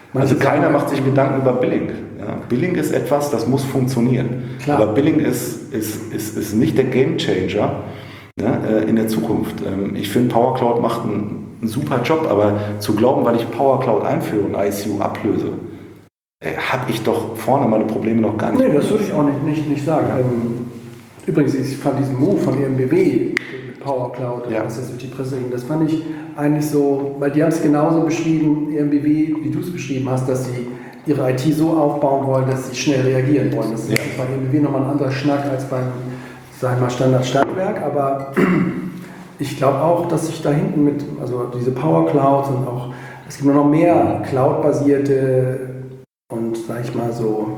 Also keiner macht sich Gedanken über Billing. Ja, Billing ist etwas, das muss funktionieren. Klar. Aber Billing ist, ist, ist, ist nicht der Gamechanger, ja, in der Zukunft. Ich finde, Power Cloud macht einen, einen super Job, aber zu glauben, weil ich Power Cloud einführe und I C U ablöse, habe ich doch vorne meine Probleme noch gar nicht. Nee, das würde ich auch nicht, nicht, nicht sagen. Ähm, übrigens, ich fand diesen Move von E M B W mit Power Cloud, ja. was das durch die Presse ging, das fand ich eigentlich so, weil die haben es genauso beschrieben, E M B W, wie du es beschrieben hast, dass sie ihre I T so aufbauen wollen, dass sie schnell reagieren wollen. Das ist ja. bei E M B W nochmal ein anderer Schnack als beim, sagen wir mal, Standard-Stadtwerk, aber ich glaube auch, dass sich da hinten mit, also diese Power Clouds und auch, es gibt nur noch mehr Cloud-basierte und, sag ich mal so,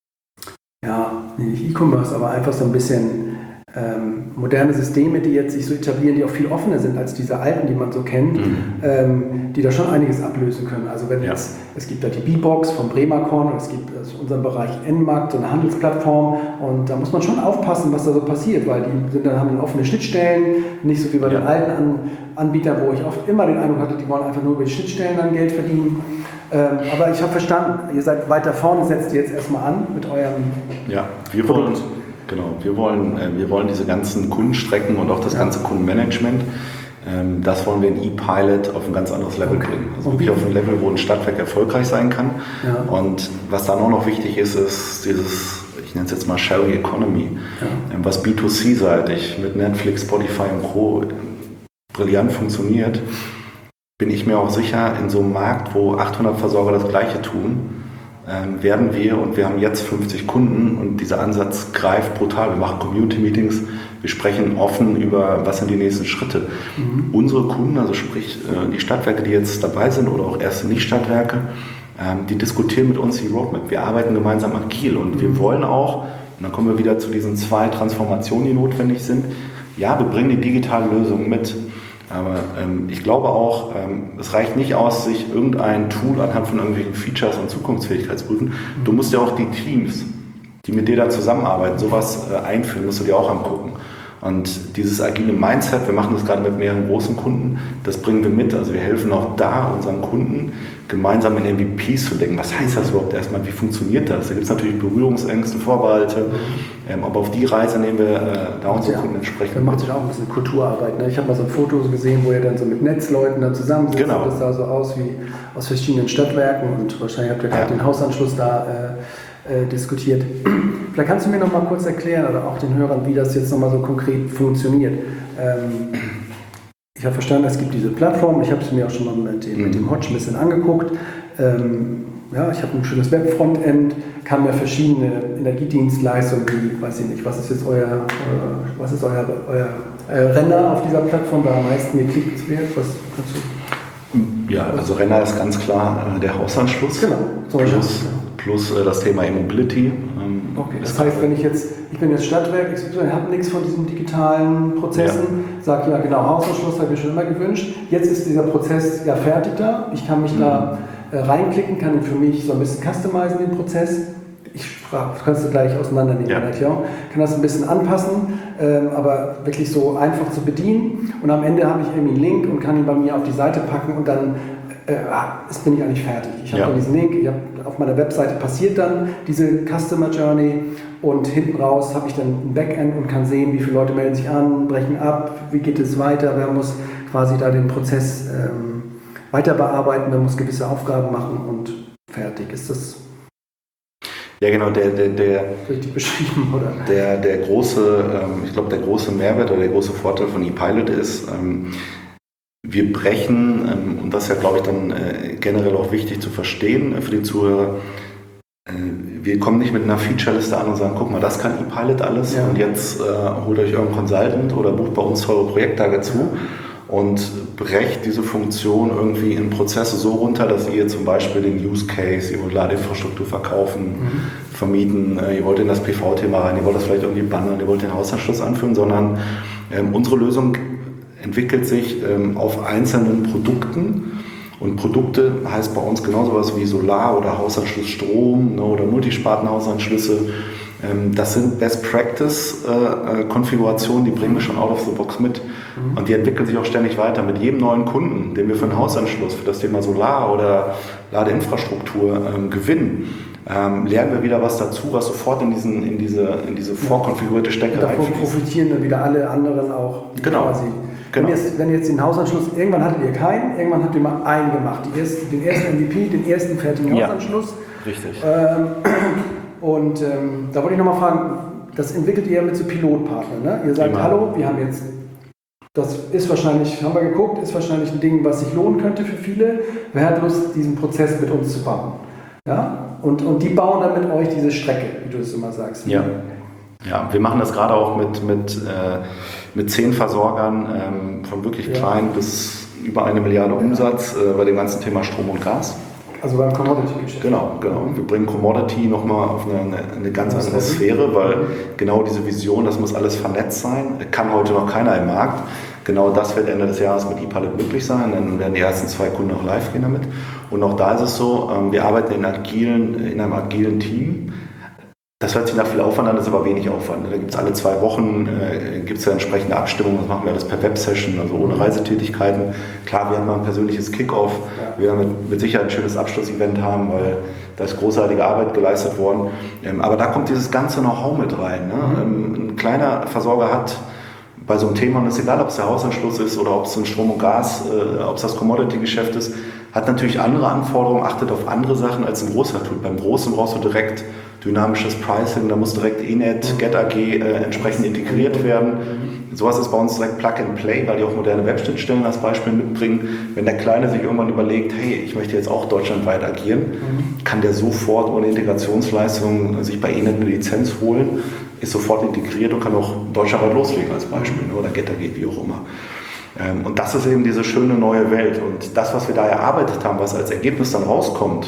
ja, nicht E-Commerce, aber einfach so ein bisschen ähm, moderne Systeme, die jetzt sich so etablieren, die auch viel offener sind als diese alten, die man so kennt, mhm. ähm, die da schon einiges ablösen können. Also wenn ja. jetzt, es gibt da die B-Box von Bremercon, es gibt also in unserem Bereich N-Markt, so eine Handelsplattform, und da muss man schon aufpassen, was da so passiert, weil die sind dann, haben dann offene Schnittstellen, nicht so wie bei ja. den alten An- Anbietern, wo ich oft immer den Eindruck hatte, die wollen einfach nur über die Schnittstellen dann Geld verdienen. Ähm, aber ich habe verstanden, ihr seid weiter vorne, setzt ihr jetzt erstmal an mit eurem Ja, wir Produkt. wollen, genau, wir wollen, äh, wir wollen diese ganzen Kundenstrecken und auch das ja. ganze Kundenmanagement, ähm, das wollen wir in ePilot auf ein ganz anderes Level okay. bringen. Also wirklich auf ein Level, wo ein Stadtwerk erfolgreich sein kann. Ja. Und was dann auch noch wichtig ist, ist dieses, ich nenne es jetzt mal Sharing Economy, ja. ähm, was B zwei C-seitig mit Netflix, Spotify und Co. brillant funktioniert. Bin ich mir auch sicher, in so einem Markt, wo achthundert Versorger das Gleiche tun, ähm, werden wir, und wir haben jetzt fünfzig Kunden und dieser Ansatz greift brutal. Wir machen Community-Meetings, wir sprechen offen über, was sind die nächsten Schritte. Mhm. Unsere Kunden, also sprich äh, die Stadtwerke, die jetzt dabei sind oder auch erste Nicht-Stadtwerke, ähm, die diskutieren mit uns die Roadmap. Wir arbeiten gemeinsam agil und mhm. wir wollen auch, und dann kommen wir wieder zu diesen zwei Transformationen, die notwendig sind. Ja, wir bringen die digitale Lösung mit. Aber ähm, ich glaube auch, ähm, es reicht nicht aus, sich irgendein Tool anhand von irgendwelchen Features und Zukunftsfähigkeitsprüfen. Du musst ja auch die Teams, die mit dir da zusammenarbeiten, sowas äh, einführen, musst du dir auch angucken. Und dieses agile Mindset, wir machen das gerade mit mehreren großen Kunden, das bringen wir mit. Also wir helfen auch da unseren Kunden, gemeinsam in M V Ps zu denken. Was heißt das überhaupt erstmal? Wie funktioniert das? Da gibt es natürlich Berührungsängste, Vorbehalte. Ähm, aber auf die Reise nehmen wir äh, da unsere ja, Kunden entsprechend. Da macht sich auch ein bisschen Kulturarbeit. Ne? Ich habe mal so Fotos gesehen, wo ihr dann so mit Netzleuten da zusammensitzt. Genau. Das sah so aus wie aus verschiedenen Stadtwerken, und wahrscheinlich habt ihr gerade ja. den Hausanschluss da äh, äh, diskutiert. Vielleicht kannst du mir noch mal kurz erklären, oder auch den Hörern, wie das jetzt noch mal so konkret funktioniert. Ähm, ich habe verstanden, es gibt diese Plattform, ich habe es mir auch schon mal mit dem, mhm. mit dem Hodge ein bisschen angeguckt. Ähm, ja, ich habe ein schönes Web-Frontend, kann mir verschiedene Energiedienstleistungen, wie, weiß ich nicht, was ist jetzt euer, äh, was ist euer, euer äh, Renner auf dieser Plattform, da am meisten geklickt wird? Was kannst du? Ja, also Renner ist ganz klar äh, der Hausanschluss. Genau. Plus, plus äh, das Thema E-Mobility. Ähm, okay, das heißt, wenn ich jetzt, ich bin jetzt Stadtwerk, ich habe nichts von diesen digitalen Prozessen, ja. sage ja genau, Hausanschluss habe ich mir schon immer gewünscht. Jetzt ist dieser Prozess ja fertig da. Ich kann mich mhm. da äh, reinklicken, kann ihn für mich so ein bisschen customizen, den Prozess. Ich frage, das kannst du gleich auseinandernehmen, ja. ja. Kann das ein bisschen anpassen, ähm, aber wirklich so einfach zu bedienen. Und am Ende habe ich irgendwie einen Link und kann ihn bei mir auf die Seite packen, und dann äh, jetzt bin ich eigentlich fertig. Ich habe ja. diesen Link, ich hab, auf meiner Webseite passiert dann diese Customer Journey, und hinten raus habe ich dann ein Backend und kann sehen, wie viele Leute melden sich an, brechen ab, wie geht es weiter, wer muss quasi da den Prozess ähm, weiter bearbeiten, wer muss gewisse Aufgaben machen, und fertig ist das. Ja, genau, der, der, der, richtig beschrieben, oder? Der, der große, ähm, ich glaube, der große Mehrwert oder der große Vorteil von ePilot ist, ähm, wir brechen, ähm, und das ist ja, glaube ich, dann äh, generell auch wichtig zu verstehen äh, für die Zuhörer, äh, wir kommen nicht mit einer Featureliste an und sagen, guck mal, das kann ePilot alles, ja. und jetzt äh, holt euch euren Consultant oder bucht bei uns teure Projekttage zu. Und brecht diese Funktion irgendwie in Prozesse so runter, dass ihr zum Beispiel den Use Case, ihr wollt Ladeinfrastruktur verkaufen, mhm. vermieten, äh, ihr wollt in das P V-Thema rein, ihr wollt das vielleicht irgendwie bundlen, ihr wollt den Hausanschluss anführen, sondern ähm, unsere Lösung entwickelt sich ähm, auf einzelnen Produkten. Und Produkte heißt bei uns genauso was wie Solar- oder Hausanschluss Strom, ne, oder Multispartenhausanschlüsse. Ähm, das sind Best-Practice-Konfigurationen, die bringen wir schon out of the box mit. Mhm. Und die entwickeln sich auch ständig weiter. Mit jedem neuen Kunden, den wir für einen Hausanschluss, für das Thema Solar- oder Ladeinfrastruktur ähm, gewinnen, ähm, lernen wir wieder was dazu, was sofort in, diesen, in, diese, in diese vorkonfigurierte Stecker davon einfließt. Profitieren dann wieder alle anderen auch. Genau. Quasi. Genau. Wenn, jetzt, wenn ihr jetzt den Hausanschluss, irgendwann hattet ihr keinen, irgendwann habt ihr mal einen gemacht. Die erste, den ersten M V P, den ersten fertigen Ja. Hausanschluss. Richtig. Ähm, und ähm, da wollte ich nochmal fragen, das entwickelt ihr mit so Pilotpartnern, ne? Ihr sagt, Immer. hallo, wir haben jetzt, das ist wahrscheinlich, haben wir geguckt, ist wahrscheinlich ein Ding, was sich lohnen könnte für viele. Wer hat Lust, diesen Prozess mit uns zu bauen? Ja? Und, und die bauen dann mit euch diese Strecke, wie du es immer sagst. Ja. Ja, wir machen das gerade auch mit, mit, äh, mit zehn Versorgern, ähm, von wirklich Ja. klein bis über eine Milliarde Umsatz äh, bei dem ganzen Thema Strom und Gas. Also beim Commodity-Geschäft. Genau, genau. Wir bringen Commodity nochmal auf eine, eine, eine ganz andere Sphäre, weil genau diese Vision, das muss alles vernetzt sein, kann heute noch keiner im Markt. Genau das wird Ende des Jahres mit ePilot möglich sein, dann werden die ersten zwei Kunden auch live gehen damit. Und auch da ist es so, wir arbeiten in, agilen, in einem agilen Team. Das hört sich nach viel Aufwand an, das ist aber wenig Aufwand. Da gibt es alle zwei Wochen äh, gibt's ja entsprechende Abstimmungen, das machen wir alles per Web-Session, also ohne Reisetätigkeiten. Klar, wir haben mal ein persönliches Kick-Off, ja. Wir werden mit, mit Sicherheit ein schönes Abschlussevent haben, weil da ist großartige Arbeit geleistet worden. Ähm, aber da kommt dieses ganze Know-how mit rein. Ne? Mhm. Ähm, ein kleiner Versorger hat bei so einem Thema, und es ist egal, ob es der Hausanschluss ist oder ob es ein Strom und Gas, äh, ob es das Commodity-Geschäft ist, hat natürlich andere Anforderungen, achtet auf andere Sachen als ein Großer tut. Beim Großen brauchst du direkt dynamisches Pricing, da muss direkt E N E T, Get A G äh, entsprechend integriert werden. Sowas ist bei uns direkt Plug and Play, weil die auch moderne Webschnittstellen als Beispiel mitbringen. Wenn der Kleine sich irgendwann überlegt, hey, ich möchte jetzt auch deutschlandweit agieren, mhm. kann der sofort ohne Integrationsleistung sich bei E N E T eine Lizenz holen, ist sofort integriert und kann auch deutschlandweit loslegen als Beispiel, ne, oder Get A G, wie auch immer. Ähm, und das ist eben diese schöne neue Welt. Und das, was wir da erarbeitet haben, was als Ergebnis dann rauskommt,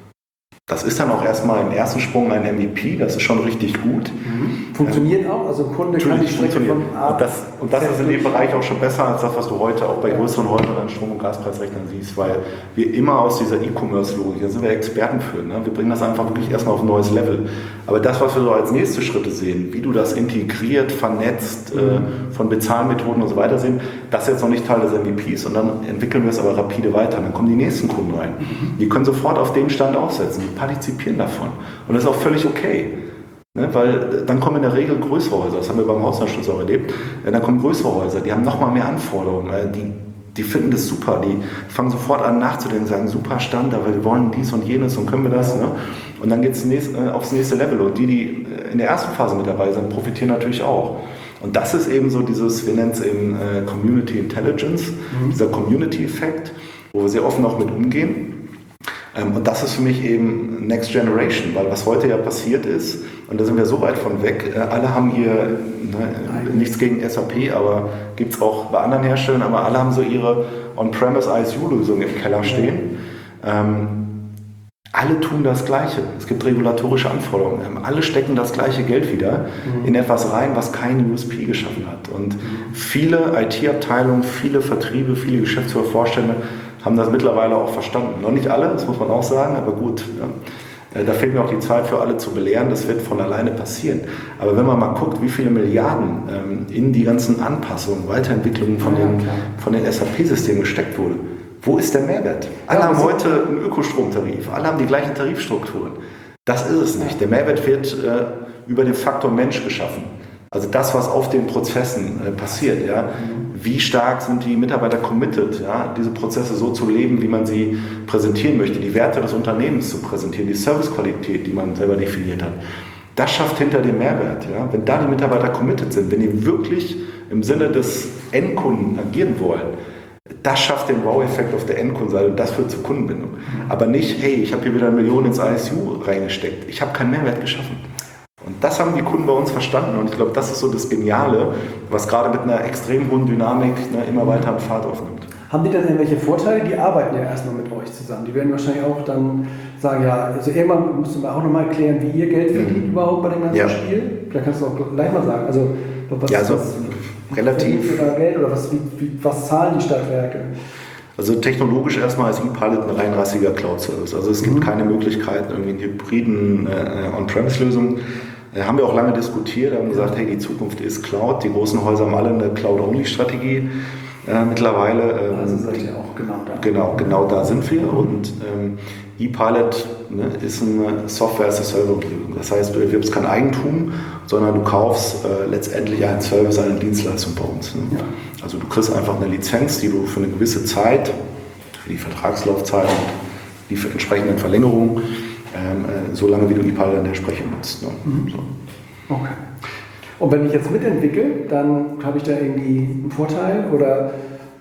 das ist dann auch erstmal im ersten Sprung ein M V P, das ist schon richtig gut. Mhm. Funktioniert auch, also ein Kunde kann die Strecke von A und das, und das ist in dem Bereich auch schon besser als das, was du heute auch bei größeren Häusern an Strom- und Gaspreisrechnern siehst, weil wir immer aus dieser E-Commerce-Logik, da sind wir Experten für, ne? Wir bringen das einfach wirklich erstmal auf ein neues Level. Aber das, was wir so als nächste Schritte sehen, wie du das integriert, vernetzt, mhm. äh, von Bezahlmethoden und so weiter sehen, das ist jetzt noch nicht Teil des M V Ps und dann entwickeln wir es aber rapide weiter. Dann kommen die nächsten Kunden rein. Mhm. Die können sofort auf den Stand aufsetzen, die partizipieren davon. Und das ist auch völlig okay. Ne, weil dann kommen in der Regel größere Häuser, das haben wir beim Hausanschluss auch erlebt, dann kommen größere Häuser, die haben nochmal mehr Anforderungen, die, die finden das super, die fangen sofort an nachzudenken, sagen super Stand, aber wir wollen dies und jenes und können wir das. Ne? Und dann geht es aufs nächste Level und die, die in der ersten Phase mit dabei sind, profitieren natürlich auch. Und das ist eben so dieses, wir nennen es eben äh, Community Intelligence, mhm. dieser Community-Effekt, wo wir sehr offen auch mit umgehen. Ähm, und das ist für mich eben Next Generation, weil was heute ja passiert ist, und da sind wir so weit von weg, äh, alle haben hier, ne, nichts gegen S A P, aber gibt es auch bei anderen Herstellern, aber alle haben so ihre On-Premise I S U-Lösungen im Keller stehen. Ähm, alle tun das Gleiche. Es gibt regulatorische Anforderungen. Ähm, alle stecken das gleiche Geld wieder mhm. in etwas rein, was keinen U S P geschaffen hat. Und mhm. viele I T-Abteilungen, viele Vertriebe, viele Geschäftsführer, Vorstände haben das mittlerweile auch verstanden. Noch nicht alle, das muss man auch sagen, aber gut. Ja. Da fehlt mir auch die Zeit für alle zu belehren, das wird von alleine passieren. Aber wenn man mal guckt, wie viele Milliarden ähm, in die ganzen Anpassungen, Weiterentwicklungen von, ja, den, von den S A P-Systemen gesteckt wurde, wo ist der Mehrwert? Alle ja, haben heute einen Ökostromtarif, alle haben die gleichen Tarifstrukturen. Das ist es nicht. Der Mehrwert wird äh, über den Faktor Mensch geschaffen. Also das, was auf den Prozessen äh, passiert. Ja? Wie stark sind die Mitarbeiter committed, ja? Diese Prozesse so zu leben, wie man sie präsentieren möchte, die Werte des Unternehmens zu präsentieren, die Servicequalität, die man selber definiert hat. Das schafft hinter dem Mehrwert. Ja? Wenn da die Mitarbeiter committed sind, wenn die wirklich im Sinne des Endkunden agieren wollen, das schafft den Wow-Effekt auf der Endkundenseite und das führt zur Kundenbindung. Aber nicht, hey, ich habe hier wieder eine Million ins I S U reingesteckt. Ich habe keinen Mehrwert geschaffen. Und das haben die Kunden bei uns verstanden und ich glaube, das ist so das Geniale, was gerade mit einer extrem hohen Dynamik ne, immer weiter an Fahrt aufnimmt. Haben die dann irgendwelche Vorteile? Die arbeiten ja erstmal mit euch zusammen. Die werden wahrscheinlich auch dann sagen, ja, also irgendwann müssen wir auch nochmal erklären, wie ihr Geld verdient mhm. überhaupt bei dem ganzen ja. Spiel. Da kannst du auch gleich mal sagen. Also, was, ja, also was relativ. Oder Geld oder was, wie, wie, was zahlen die Stadtwerke? Also technologisch erstmal ist ePilot ein reinrassiger Cloud-Service. Also es gibt mhm. keine Möglichkeit, irgendwie einen hybriden äh, On-Premise-Lösung. Äh, haben wir auch lange diskutiert, haben gesagt, hey, die Zukunft ist Cloud. Die großen Häuser haben alle eine Cloud-Only-Strategie äh, mittlerweile. Ähm, also seid ihr auch genau da. Genau, genau da sind wir. Und ähm, ePilot, ne, ist eine Software-as-a-Service-Umgebung. Das heißt, du erwirbst kein Eigentum, sondern du kaufst äh, letztendlich einen Service, eine Dienstleistung bei uns. Ne? Ja. Also du kriegst einfach eine Lizenz, die du für eine gewisse Zeit, für die Vertragslaufzeit und die für entsprechenden Verlängerungen, ähm, äh, so lange wie du ePilot in der Sprechung nutzt. Ne? Mhm. So. Okay. Und wenn ich jetzt mitentwickle, dann habe ich da irgendwie einen Vorteil oder...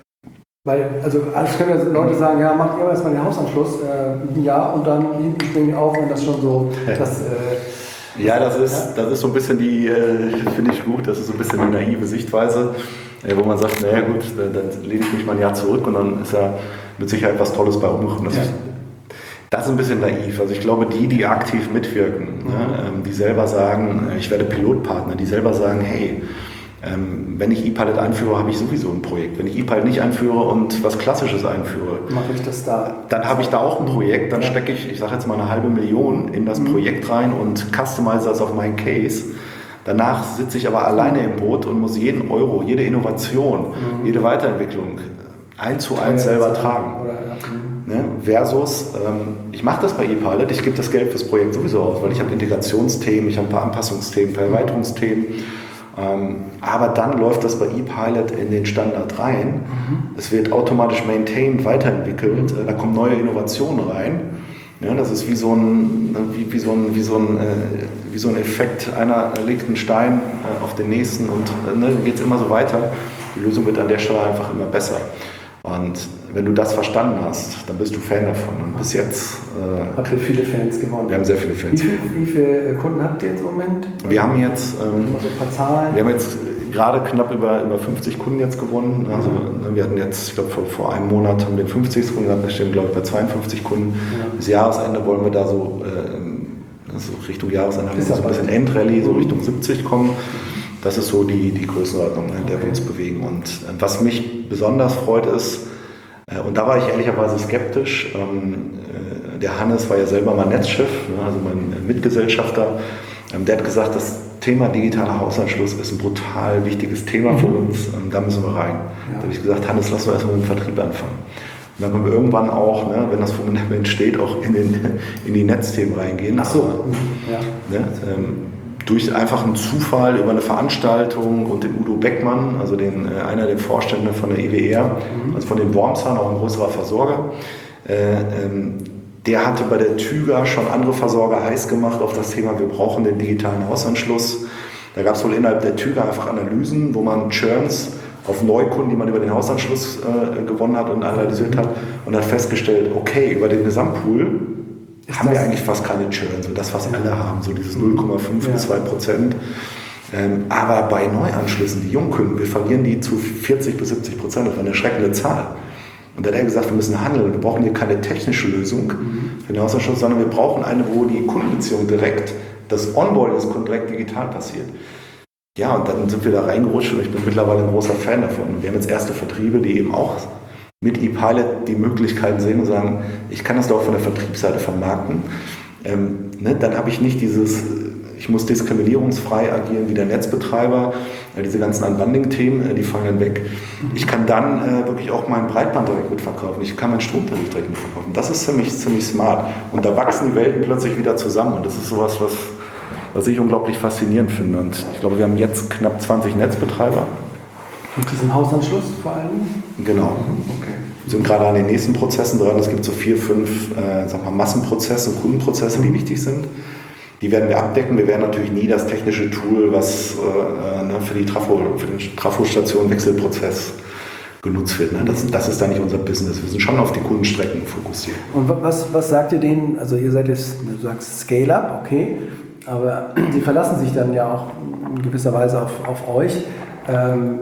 Weil, also, es können ja Leute sagen, ja, macht ihr erstmal den Hausanschluss, äh, ja, und dann ich bringe auf, wenn das schon so, das, äh, ja, das ist, das ist so ein bisschen die, äh, finde ich gut, das ist so ein bisschen die naive Sichtweise, äh, wo man sagt, naja gut, dann, dann lehne ich mich mal ein Jahr zurück und dann ist ja mit Sicherheit was Tolles bei rumgekommen. Das, ja. das ist ein bisschen naiv. Also ich glaube, die, die aktiv mitwirken, mhm. ne, ähm, die selber sagen, ich werde Pilotpartner, die selber sagen, hey, Ähm, wenn ich ePilot einführe, habe ich sowieso ein Projekt. Wenn ich ePilot nicht einführe und was Klassisches einführe, mache ich das da. Dann habe ich da auch ein Projekt, dann stecke ich, ich sage jetzt mal eine halbe Million in das mhm. Projekt rein und customize das auf meinen Case. Danach sitze ich aber alleine im Boot und muss jeden Euro, jede Innovation, mhm. jede Weiterentwicklung eins zu eins selber tragen. Oder, ja. ne? Versus, ähm, ich mache das bei ePilot, ich gebe das Geld fürs Projekt sowieso aus, weil ich habe Integrationsthemen, ich habe ein paar Anpassungsthemen, ein paar Erweiterungsthemen. Ähm, aber dann läuft das bei ePilot in den Standard rein. Mhm. Es wird automatisch maintained, weiterentwickelt. Mhm. Da kommen neue Innovationen rein. Ja, das ist wie so ein, wie, wie so ein, wie so ein, äh, wie so ein Effekt. Einer legt einen Stein äh, auf den nächsten und äh, ne, geht es immer so weiter. Die Lösung wird an der Stelle einfach immer besser. Und wenn du das verstanden hast, dann bist du Fan davon. Und bis jetzt äh, habt ihr viele Fans gewonnen. Wir haben sehr viele Fans. Wie, viel, wie viele Kunden habt ihr jetzt im Moment? Wir haben jetzt, ähm, also ein paar Zahlen. Wir haben jetzt gerade knapp über, über fünfzig Kunden jetzt gewonnen. Also mhm. wir hatten jetzt, ich glaube vor, vor einem Monat haben wir den fünfzigsten Kunden gehabt. Wir stehen, glaube ich, bei zweiundfünfzig Kunden. Ja. Bis Jahresende wollen wir da so, äh, also Richtung Jahresende so ein bisschen Endrallye, so Richtung siebzig kommen. Das ist so die, die Größenordnung, in der okay. wir uns bewegen. Und äh, was mich besonders freut ist, äh, und da war ich ehrlicherweise skeptisch, ähm, äh, der Hannes war ja selber mal Netzchef, ne, also mein Mitgesellschafter, ähm, der hat gesagt, das Thema digitaler Hausanschluss ist ein brutal wichtiges Thema für uns, ähm, da müssen wir rein. Ja. Da habe ich gesagt, Hannes, lass uns erstmal mit dem Vertrieb anfangen. Und dann können wir irgendwann auch, ne, wenn das Fundament steht, auch in, den, in die Netzthemen reingehen. Ach so. Ja. Ne, ähm, durch einfach einen Zufall über eine Veranstaltung und den Udo Beckmann, also den, äh, einer der Vorstände von der E W R, mhm. also von den Wormshahn, auch ein größerer Versorger, äh, ähm, der hatte bei der Tüger schon andere Versorger heiß gemacht auf das Thema, wir brauchen den digitalen Hausanschluss. Da gab es wohl innerhalb der Tüger einfach Analysen, wo man Churns auf Neukunden, die man über den Hausanschluss äh, gewonnen hat und analysiert hat und hat festgestellt, okay, über den Gesamtpool ist haben wir eigentlich fast keine Churn, so das, was alle haben, so dieses null Komma fünf bis zwei Prozent. Ähm, aber bei Neuanschlüssen, die Jungkunden, wir verlieren die zu vierzig bis siebzig Prozent, das war eine erschreckende Zahl. Und da hat er gesagt, wir müssen handeln, wir brauchen hier keine technische Lösung mhm. für den Hausanschluss, sondern wir brauchen eine, wo die Kundenbeziehung direkt, das Onboarding des Kunden direkt digital passiert. Ja, und dann sind wir da reingerutscht und ich bin mittlerweile ein großer Fan davon. Wir haben jetzt erste Vertriebe, die eben auch mit ePilot die Möglichkeiten sehen und sagen, ich kann das doch von der Vertriebsseite vermarkten. Ähm, ne, dann habe ich nicht dieses, ich muss diskriminierungsfrei agieren wie der Netzbetreiber, äh, diese ganzen Unbundling-Themen, äh, die fallen dann weg. Ich kann dann äh, wirklich auch meinen Breitband direkt mitverkaufen, ich kann meinen Stromtarif direkt mitverkaufen. Das ist ziemlich, ziemlich smart. Und da wachsen die Welten plötzlich wieder zusammen und das ist sowas, was, was ich unglaublich faszinierend finde. Und ich glaube, wir haben jetzt knapp zwanzig Netzbetreiber. Mit diesem Hausanschluss vor allem? Genau. Okay. Wir sind gerade an den nächsten Prozessen dran. Es gibt so vier, fünf äh, sag mal, Massenprozesse und Kundenprozesse, die wichtig sind. Die werden wir abdecken. Wir werden natürlich nie das technische Tool, was äh, ne, für die Trafo, für den Trafostation-Wechselprozess genutzt wird. Ne? Das, das ist da nicht unser Business. Wir sind schon auf die Kundenstrecken fokussiert. Und was, was sagt ihr denen? Also ihr seid jetzt, du sagst Scale-Up, okay, aber sie verlassen sich dann ja auch in gewisser Weise auf, auf euch. Ähm,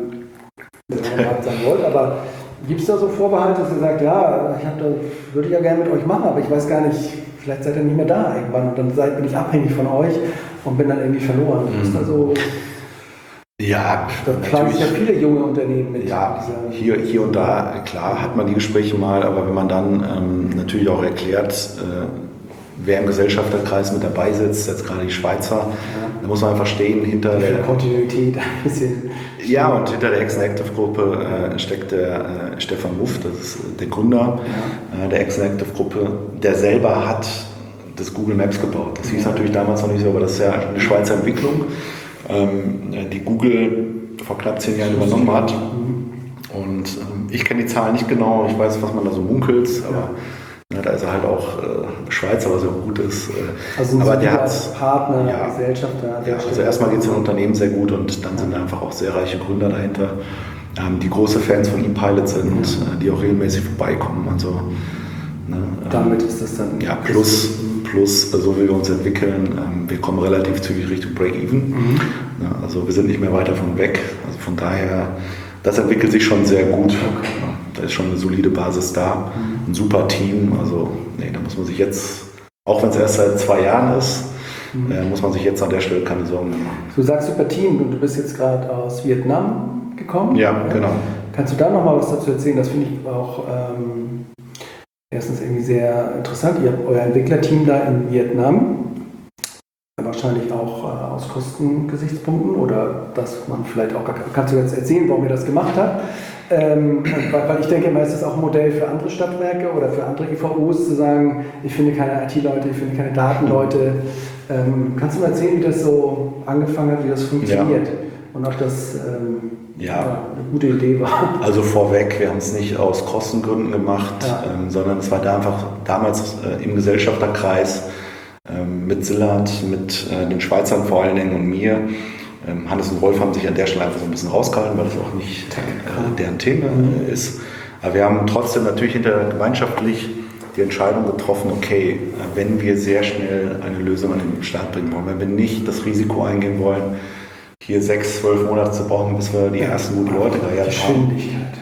wenn man sagen wollt, aber gibt es da so Vorbehalte, dass ihr sagt, ja, ich hab da, würde ich ja gerne mit euch machen, aber ich weiß gar nicht, vielleicht seid ihr nicht mehr da irgendwann und dann seid, bin ich abhängig von euch und bin dann irgendwie verloren. Mhm. Ist da so, ja, da schlagen sich ja viele junge Unternehmen mit. Ja, hier, hier und da, klar, hat man die Gespräche mal, aber wenn man dann ähm, natürlich auch erklärt, äh, wer im Gesellschafterkreis mit dabei sitzt, jetzt gerade die Schweizer, Da muss man einfach stehen hinter Für der Kontinuität ein bisschen. Ja, und hinter der Exxon-Active-Gruppe äh, steckt der äh, Stefan Muff, das ist der Gründer ja. äh, der Exxon-Active-Gruppe, der selber hat das Google Maps gebaut. Das hieß natürlich damals noch nicht so, aber das ist ja eine Schweizer Entwicklung, ähm, die Google vor knapp zehn Jahren übernommen hat. Und ähm, ich kenne die Zahlen nicht genau, ich weiß, was man da so munkelt, aber ja, da ist er halt auch äh, Schweizer, was ja auch gut ist. Äh, also ein aber der hat Partner, ja, Gesellschafter. Ja, also erstmal geht es dem Unternehmen sehr gut und dann sind einfach auch sehr reiche Gründer dahinter, ähm, die große Fans von ePilot sind, ja. äh, die auch regelmäßig vorbeikommen und so. Ne, ähm, Damit ist das dann... Ja, plus, plus so wie wir uns entwickeln, ähm, wir kommen relativ zügig Richtung Break-Even. Mhm. Ja, also wir sind nicht mehr weit davon weg. Also von daher, das entwickelt sich schon sehr gut. Okay. Ja, da ist schon eine solide Basis da, mhm. ein super Team. Also nee, da muss man sich jetzt, auch wenn es erst seit zwei Jahren ist, mhm. äh, muss man sich jetzt an der Stelle keine Sorgen mehr machen. Du sagst super Team und du bist jetzt gerade aus Vietnam gekommen. Ja, ja, genau. Kannst du da noch mal was dazu erzählen? Das finde ich auch ähm, erstens irgendwie sehr interessant. Ihr habt euer Entwicklerteam da in Vietnam. Wahrscheinlich auch äh, aus Kostengesichtspunkten oder dass man vielleicht auch, kannst du jetzt erzählen, warum ihr das gemacht habt? Ähm, weil, weil ich denke immer, ist das auch ein Modell für andere Stadtwerke oder für andere I V Os zu sagen, ich finde keine I T-Leute, ich finde keine Datenleute. Ähm, kannst du mal erzählen, wie das so angefangen hat, wie das funktioniert? Ja. Und ob das ähm, ja. ja, eine gute Idee war? Also vorweg, wir haben es nicht aus Kostengründen gemacht, ja. ähm, sondern es war da einfach damals äh, im Gesellschafterkreis mit Zillard, mit äh, den Schweizern vor allen Dingen und mir. Ähm, Hannes und Rolf haben sich an der Stelle einfach so ein bisschen rausgehalten, weil das auch nicht äh, deren Thema äh, ist. Aber wir haben trotzdem natürlich hinter gemeinschaftlich die Entscheidung getroffen, okay, äh, wenn wir sehr schnell eine Lösung an den Start bringen wollen, wenn wir nicht das Risiko eingehen wollen, hier sechs, zwölf Monate zu brauchen, bis wir die ersten guten Leute da jetzt haben,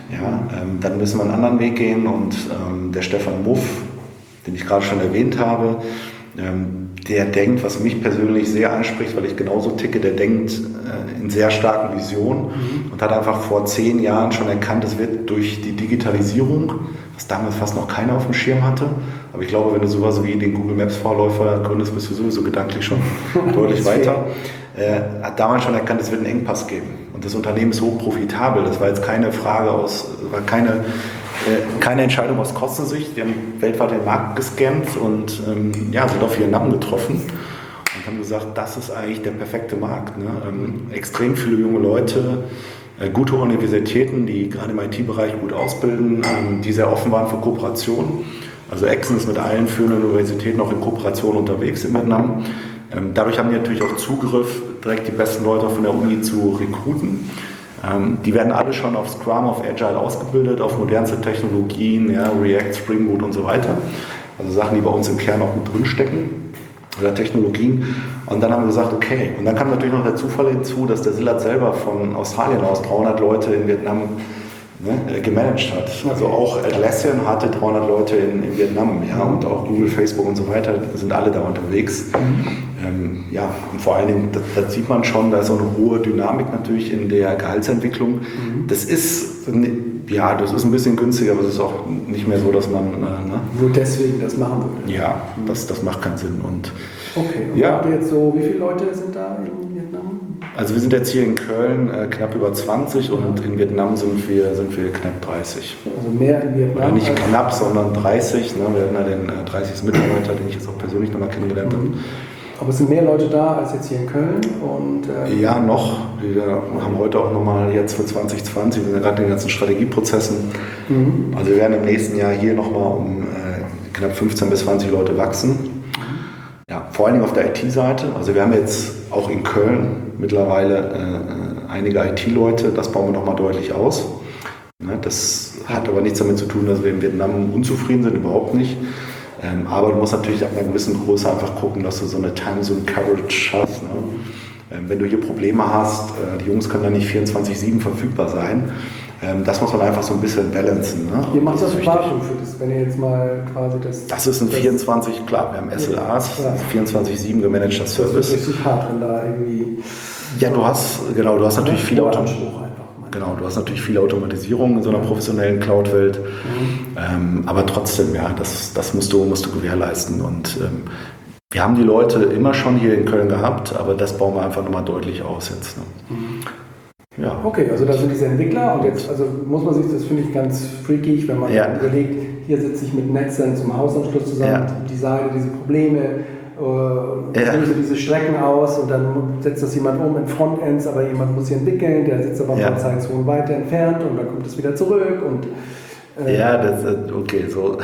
ja, ähm, dann müssen wir einen anderen Weg gehen und ähm, der Stefan Muff, den ich gerade schon erwähnt habe, ähm, der denkt, was mich persönlich sehr anspricht, weil ich genauso ticke, der denkt äh, in sehr starken Visionen mhm. und hat einfach vor zehn Jahren schon erkannt, es wird durch die Digitalisierung, was damals fast noch keiner auf dem Schirm hatte, aber ich glaube, wenn du sowas wie den Google Maps Vorläufer gründest, bist du sowieso gedanklich schon deutlich weiter, äh, hat damals schon erkannt, es wird einen Engpass geben und das Unternehmen ist hoch profitabel, das war jetzt keine Frage aus, war keine Keine Entscheidung aus Kostensicht. Wir haben weltweit den Markt gescannt und ähm, ja, sind auf Vietnam getroffen und haben gesagt, das ist eigentlich der perfekte Markt. Ne? Ähm, extrem viele junge Leute, äh, gute Universitäten, die gerade im I T-Bereich gut ausbilden, ähm, die sehr offen waren für Kooperation. Also Exxon ist mit allen führenden Universitäten auch in Kooperation unterwegs in Vietnam. Ähm, dadurch haben die natürlich auch Zugriff, direkt die besten Leute von der Uni zu rekruten. Ähm, die werden alle schon auf Scrum, auf Agile ausgebildet, auf modernste Technologien, ja, React, Spring Boot und so weiter. Also Sachen, die bei uns im Kern auch gut drinstecken, oder Technologien. Und dann haben wir gesagt, okay. Und dann kam natürlich noch der Zufall hinzu, dass der Zillard selber von Australien aus dreihundert Leute in Vietnam ne, gemanagt hat. Also auch Atlassian hatte dreihundert Leute in, in Vietnam, ja, und auch Google, Facebook und so weiter sind alle da unterwegs. Ähm, ja, und vor allen Dingen, das, das sieht man schon, da ist auch eine hohe Dynamik natürlich in der Gehaltsentwicklung. Mhm. Das ist, ja, das ist ein bisschen günstiger, aber es ist auch nicht mehr so, dass man... Äh, ne? Nur deswegen das machen würde. Ja, das, das macht keinen Sinn. Und, okay, und ja. habt ihr jetzt so, wie viele Leute sind da in Vietnam? Also wir sind jetzt hier in Köln äh, knapp über zwanzig und in Vietnam sind wir, sind wir knapp dreißig. Also mehr in Vietnam? Oder nicht knapp, sondern dreißig. Ne? Wir hatten ja den äh, dreißigsten Mitarbeiter, den ich jetzt auch persönlich nochmal kennengelernt habe. Mhm. Aber es sind mehr Leute da als jetzt hier in Köln? Und, ähm ja, noch. Wir haben heute auch nochmal jetzt für zwanzig zwanzig, wir sind ja gerade in den ganzen Strategieprozessen. Mhm. Also wir werden im nächsten Jahr hier nochmal um äh, knapp fünfzehn bis zwanzig Leute wachsen. Ja, vor allen Dingen auf der I T-Seite. Also wir haben jetzt auch in Köln mittlerweile äh, einige I T-Leute, das bauen wir nochmal deutlich aus. Ne, das hat aber nichts damit zu tun, dass wir in Vietnam unzufrieden sind, überhaupt nicht. Ähm, aber du musst natürlich ab einer gewissen Größe einfach gucken, dass du so eine Time Zone Coverage hast. Ne? Ähm, wenn du hier Probleme hast, äh, die Jungs können dann nicht vierundzwanzig sieben verfügbar sein. Ähm, das muss man einfach so ein bisschen balancen. Ne? Ihr macht das Datum für das, wenn ihr jetzt mal quasi das... Das ist ein vierundzwanzig, klar, wir haben S L As, ja. vierundzwanzig sieben gemanagter Service. Das ist richtig hart, wenn da irgendwie... Ja, du hast, genau, du hast natürlich viel Automatisierung. Genau, du hast natürlich viel Automatisierung in so einer professionellen Cloud-Welt, mhm. ähm, aber trotzdem, ja, das, das musst du, musst du gewährleisten und ähm, wir haben die Leute immer schon hier in Köln gehabt, aber das bauen wir einfach nochmal deutlich aus jetzt. Ne? Mhm. Ja. Okay, also da sind diese Entwickler und jetzt also muss man sich, das finde ich ganz freakig, wenn man ja. überlegt, hier sitze ich mit Netzern zum Hausanschluss zusammen, ja. designe diese Probleme, äh, ja. löse diese Strecken aus und dann setzt das jemand um in Frontends, aber jemand muss hier entwickeln, der sitzt aber ja. mal so weiter entfernt und dann kommt es wieder zurück und äh, ja, das ist okay, so.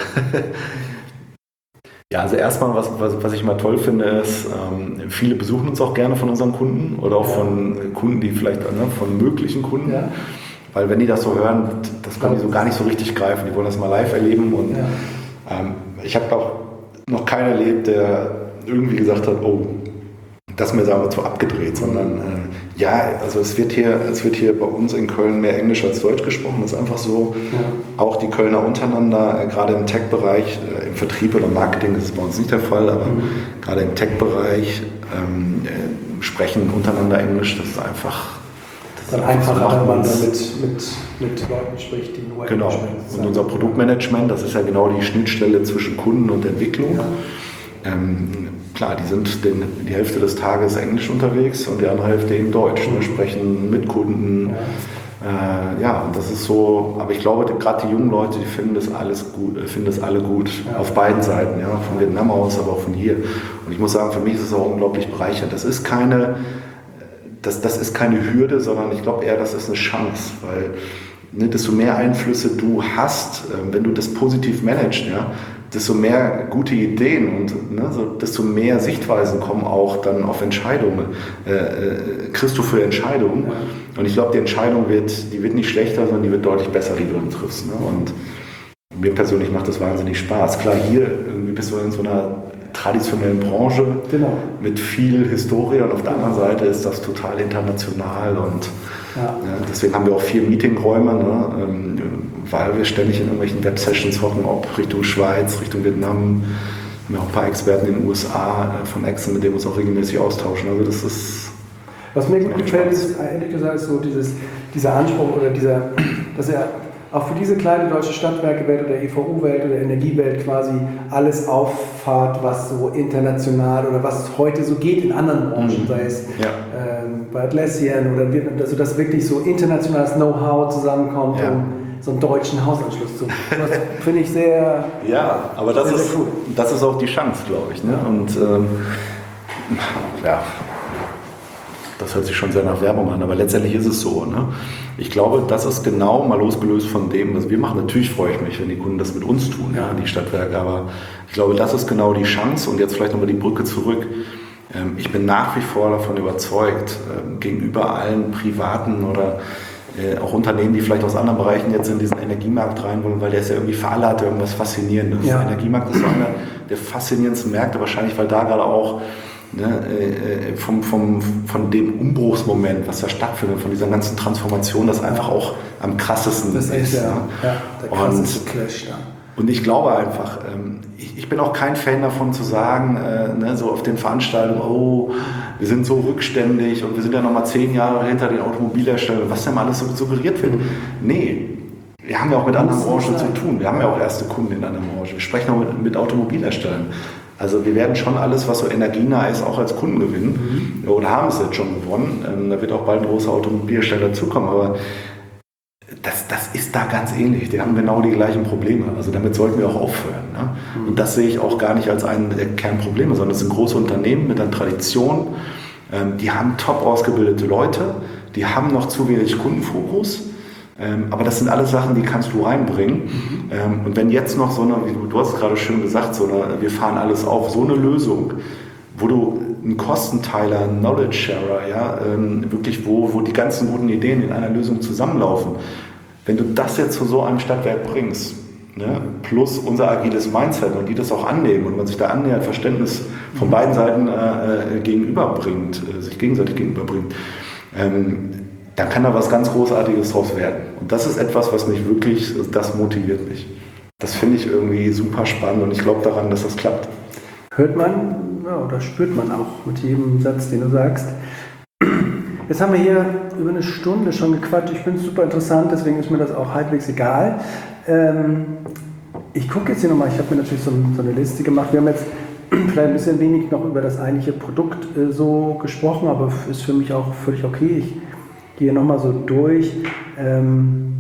Ja, also erstmal, was, was, was ich mal toll finde, ist, ähm, viele besuchen uns auch gerne von unseren Kunden oder auch ja. von Kunden, die vielleicht, ne, von möglichen Kunden. Ja. Weil wenn die das so hören, das können die so gar nicht so richtig greifen. Die wollen das mal live erleben. Und ja. ähm, ich habe auch noch keinen erlebt, der irgendwie gesagt hat, oh, das ist mir sagen wir zu abgedreht, sondern äh, ja, also es wird hier, es wird hier bei uns in Köln mehr Englisch als Deutsch gesprochen. Das ist einfach so. Ja. Auch die Kölner untereinander, äh, gerade im Tech-Bereich, äh, im Vertrieb oder Marketing, das ist bei uns nicht der Fall, aber mhm. gerade im Tech-Bereich ähm, äh, sprechen untereinander Englisch. Das ist einfach. Das ist dann einfacher, wenn man da mit, mit, mit Leuten spricht, die nur genau. Englisch sprechen. Und unser Produktmanagement, das ist ja genau die Schnittstelle zwischen Kunden und Entwicklung. Ja. Ähm, klar, die sind den, die Hälfte des Tages Englisch unterwegs und die andere Hälfte eben Deutsch. Mhm. Ne, sprechen mit Kunden. Ja. Äh, ja, und das ist so, aber ich glaube, gerade die jungen Leute, die finden das alles gut, finden das alle gut, ja. auf beiden Seiten, ja, von Vietnam aus, aber auch von hier. Und ich muss sagen, für mich ist es auch unglaublich bereichernd. Das ist keine, das, das ist keine Hürde, sondern ich glaube eher, das ist eine Chance, weil ne, desto mehr Einflüsse du hast, äh, wenn du das positiv managst, ja, desto mehr gute Ideen und ne, so, desto mehr Sichtweisen kommen auch dann auf Entscheidungen, äh, äh, kriegst du für Entscheidungen. Ja. Und ich glaube, die Entscheidung wird, die wird nicht schlechter, sondern die wird deutlich besser, die du dann triffst. Ne? Und mir persönlich macht das wahnsinnig Spaß. Klar, hier irgendwie bist du in so einer traditionellen Branche genau. mit viel Historie und auf der anderen Seite ist das total international und ja. Ja, deswegen haben wir auch vier Meetingräume, ne, ähm, weil wir ständig in irgendwelchen Web-Sessions hocken, ob Richtung Schweiz, Richtung Vietnam. Wir haben auch ein paar Experten in den U S A äh, von Exxon, mit denen wir uns auch regelmäßig austauschen. Also das ist Was mir gut gefällt, ist ehrlich gesagt so dieses, dieser Anspruch oder dieser, dass er auch für diese kleine deutsche Stadtwerkewelt oder E V U-Welt oder Energiewelt quasi alles auffahrt, was so international oder was heute so geht in anderen Branchen, mhm. sei es ja. ähm, bei Atlassian oder also dass wirklich so internationales Know-how zusammenkommt, ja. um so einen deutschen Hausanschluss zu machen. Das finde ich sehr Ja, aber das, sehr, ist, sehr cool. das ist auch die Chance, glaube ich. Ne? Ja. Und ähm, ja, das hört sich schon sehr nach Werbung an, aber letztendlich ist es so. Ne? Ich glaube, das ist genau mal losgelöst von dem, was wir machen. Natürlich freue ich mich, wenn die Kunden das mit uns tun, ja, die Stadtwerke, aber ich glaube, das ist genau die Chance. Und jetzt vielleicht nochmal die Brücke zurück. Ich bin nach wie vor davon überzeugt, gegenüber allen privaten oder auch Unternehmen, die vielleicht aus anderen Bereichen jetzt in diesen Energiemarkt rein wollen, weil der ist ja irgendwie für alle hat irgendwas Faszinierendes. Ja. Der Energiemarkt ist so einer der faszinierendsten Märkte, wahrscheinlich, weil da gerade auch Ne, äh, vom, vom, von dem Umbruchsmoment, was da stattfindet, von dieser ganzen Transformation, das einfach auch am krassesten das ist. ist, ja, ne? ja, der krasseste Clash, ja. Und ich glaube einfach, ähm, ich, ich bin auch kein Fan davon zu sagen, äh, ne, so auf den Veranstaltungen, oh, wir sind so rückständig und wir sind ja nochmal zehn Jahre hinter den Automobilherstellern, was denn alles so suggeriert wird. Mhm. Nee, wir haben ja auch mit anderen Branchen zu tun. Wir haben ja auch erste Kunden in anderen Branchen. Wir sprechen auch mit, mit Automobilherstellern. Also wir werden schon alles, was so energienah ist, auch als Kunden gewinnen. Mhm. Oder haben es jetzt schon gewonnen. Ähm, da wird auch bald ein großer Automobilhersteller dazukommen. Aber das, das ist da ganz ähnlich. Die haben genau die gleichen Probleme. Also damit sollten wir auch aufhören. Ne? Mhm. Und das sehe ich auch gar nicht als einen der Kernprobleme, sondern es sind große Unternehmen mit einer Tradition. Ähm, die haben top ausgebildete Leute. Die haben noch zu wenig Kundenfokus. Ähm, aber das sind alles Sachen, die kannst du reinbringen. Mhm. Ähm, und wenn jetzt noch so eine, wie du, du hast gerade schön gesagt, so eine, wir fahren alles auf, so eine Lösung, wo du einen Kostenteiler, einen Knowledge Sharer, ja, ähm, wirklich, wo, wo die ganzen guten Ideen in einer Lösung zusammenlaufen, wenn du das jetzt zu so einem Stadtwerk bringst, ne, plus unser agiles Mindset und die das auch annehmen und man sich da annähernd Verständnis von beiden Seiten äh, gegenüberbringt, äh, sich gegenseitig gegenüberbringt, ähm, dann kann da was ganz Großartiges draus werden. Und das ist etwas, was mich wirklich, das motiviert mich. Das finde ich irgendwie super spannend und ich glaube daran, dass das klappt. Hört man ja, oder spürt man auch mit jedem Satz, den du sagst. Jetzt haben wir hier über eine Stunde schon gequatscht. Ich finde es super interessant, deswegen ist mir das auch halbwegs egal. Ähm, ich gucke jetzt hier nochmal, ich habe mir natürlich so, so eine Liste gemacht. Wir haben jetzt vielleicht ein bisschen wenig noch über das eigentliche Produkt äh, so gesprochen, aber ist für mich auch völlig okay. Ich gehe nochmal so durch. Ähm,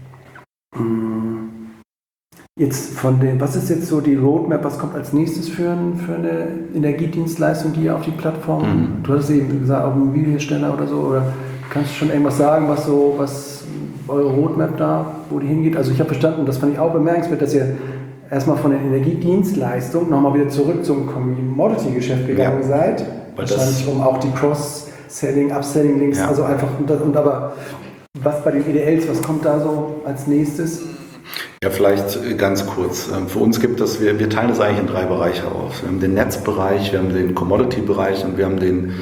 jetzt von den, was ist jetzt so die Roadmap, was kommt als nächstes für, ein, für eine Energiedienstleistung, die ihr auf die Plattform, mhm. du hattest eben gesagt, Automobilhersteller oder so, oder kannst du schon irgendwas sagen, was so, was eure Roadmap da, wo die hingeht? Also ich habe verstanden, das fand ich auch bemerkenswert, dass ihr erstmal von der Energiedienstleistung nochmal wieder zurück zum Commodity-Geschäft gegangen ja. seid. Wahrscheinlich um auch die Cross-Selling, Upselling-Links, ja. also einfach, und, und aber was bei den E D Ls, was kommt da so als nächstes? Ja, vielleicht ganz kurz. Für uns gibt es, wir, wir teilen das eigentlich in drei Bereiche auf. Wir haben den Netzbereich, wir haben den Commodity-Bereich und wir haben den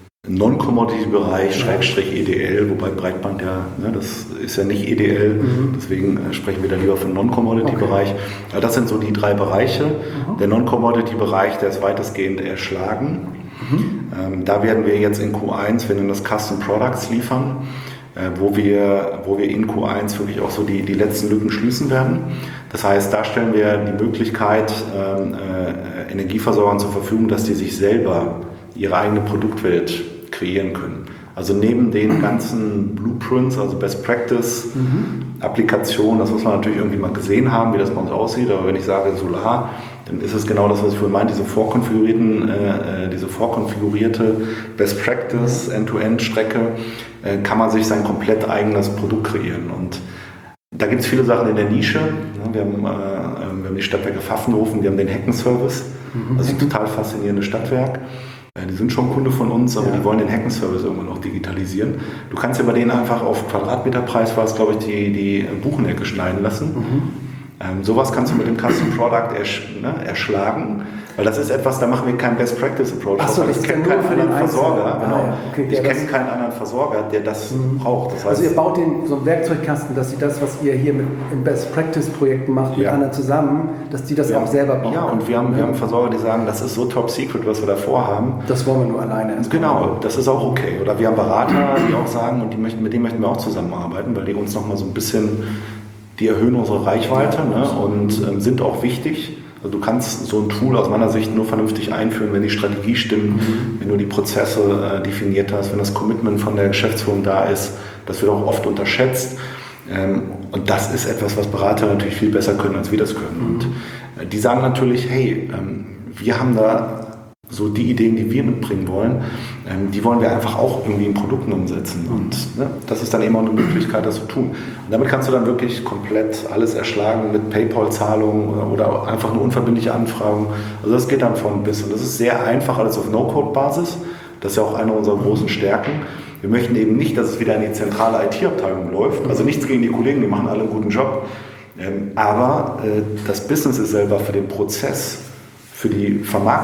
Non-Commodity-Bereich, Schrägstrich E D L, wobei Breitband ja, ne, das ist ja nicht E D L, mhm. deswegen äh, sprechen wir da lieber vom Non-Commodity-Bereich. Okay. Das sind so die drei Bereiche. Mhm. Der Non-Commodity-Bereich, der ist weitestgehend erschlagen. Mhm. Ähm, da werden wir jetzt in Q eins, wir nennen das Custom Products, liefern, äh, wo, wir, wo wir in Q eins wirklich auch so die, die letzten Lücken schließen werden. Das heißt, da stellen wir die Möglichkeit ähm, äh, Energieversorgern zur Verfügung, dass die sich selber ihre eigene Produktwelt kreieren können. Also neben den ganzen Blueprints, also Best Practice mhm. Applikationen, das muss man natürlich irgendwie mal gesehen haben, wie das bei uns aussieht, aber wenn ich sage Solar, dann ist es genau das, was ich vorhin meinte, diese vorkonfigurierten, äh, diese vorkonfigurierte Best Practice End-to-End-Strecke, äh, kann man sich sein komplett eigenes Produkt kreieren. Und da gibt es viele Sachen in der Nische. Wir haben, äh, wir haben die Stadtwerke Pfaffenhofen, wir haben den Heckenservice, mhm. das ist ein total faszinierendes Stadtwerk. Die sind schon Kunde von uns, aber ja. die wollen den Heckenservice irgendwann noch digitalisieren. Du kannst ja bei denen einfach auf Quadratmeterpreis, war es glaube ich, die, die Buchenecke schneiden lassen. Mhm. Ähm, sowas kannst du mit dem Custom Product ersch, ne, erschlagen, weil das ist etwas, da machen wir keinen Best Practice Approach. Ach so, ich kenne keinen anderen Versorger, genau. Ah, ja. okay, ich kenne keinen anderen Versorger, der das mhm. braucht. Das heißt, also ihr baut den, so einen Werkzeugkasten, dass sie das, was ihr hier mit in Best Practice Projekten macht, mit ja. anderen zusammen, dass die das wir auch haben, selber bauen. Ja, und wir haben, ja. wir haben Versorger, die sagen, das ist so top secret, was wir da vorhaben. Das wollen wir nur alleine. Genau, das ist auch okay. Oder wir haben Berater, die auch sagen, und die möchten, mit denen möchten wir auch zusammenarbeiten, weil die uns nochmal so ein bisschen, die erhöhen unsere Reichweite ne, und ähm, sind auch wichtig. Also du kannst so ein Tool aus meiner Sicht nur vernünftig einführen, wenn die Strategie stimmt, mhm. wenn du die Prozesse äh, definiert hast, wenn das Commitment von der Geschäftsführung da ist. Das wird auch oft unterschätzt. Ähm, und das ist etwas, was Berater natürlich viel besser können, als wir das können. Mhm. Und äh, die sagen natürlich, hey, ähm, wir haben da so die Ideen, die wir mitbringen wollen, ähm, die wollen wir einfach auch irgendwie in Produkten umsetzen. Und ne, das ist dann eben auch eine Möglichkeit, das zu tun. Und damit kannst du dann wirklich komplett alles erschlagen mit PayPal-Zahlungen oder, oder einfach eine unverbindliche Anfragen. Also das geht dann von bis. Und das ist sehr einfach, alles auf No-Code-Basis. Das ist ja auch eine unserer großen Stärken. Wir möchten eben nicht, dass es wieder in die zentrale I T-Abteilung läuft. Also nichts gegen die Kollegen, die machen alle einen guten Job. Ähm, aber äh, das Business ist selber für den Prozess, für die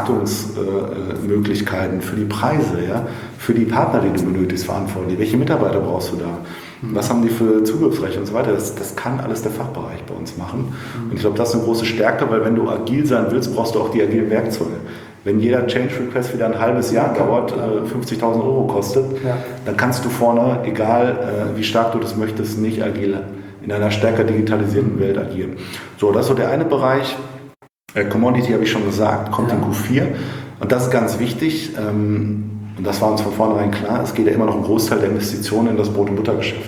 Vermarktungsmöglichkeiten, äh, für die Preise, ja, für die Partner, die du benötigst, verantwortlich. Welche Mitarbeiter brauchst du da? Was haben die für Zugriffsrechte und so weiter? Das, das kann alles der Fachbereich bei uns machen. Und ich glaube, das ist eine große Stärke, weil wenn du agil sein willst, brauchst du auch die agilen Werkzeuge. Wenn jeder Change Request wieder ein halbes Jahr dauert, äh, fünfzigtausend Euro kostet, ja. dann kannst du vorne, egal äh, wie stark du das möchtest, nicht agil in einer stärker digitalisierten Welt agieren. So, das ist so der eine Bereich. Commodity habe ich schon gesagt, kommt ja. in Q vier und das ist ganz wichtig ähm, und das war uns von vornherein klar, es geht ja immer noch ein Großteil der Investitionen in das Brot- und Buttergeschäft.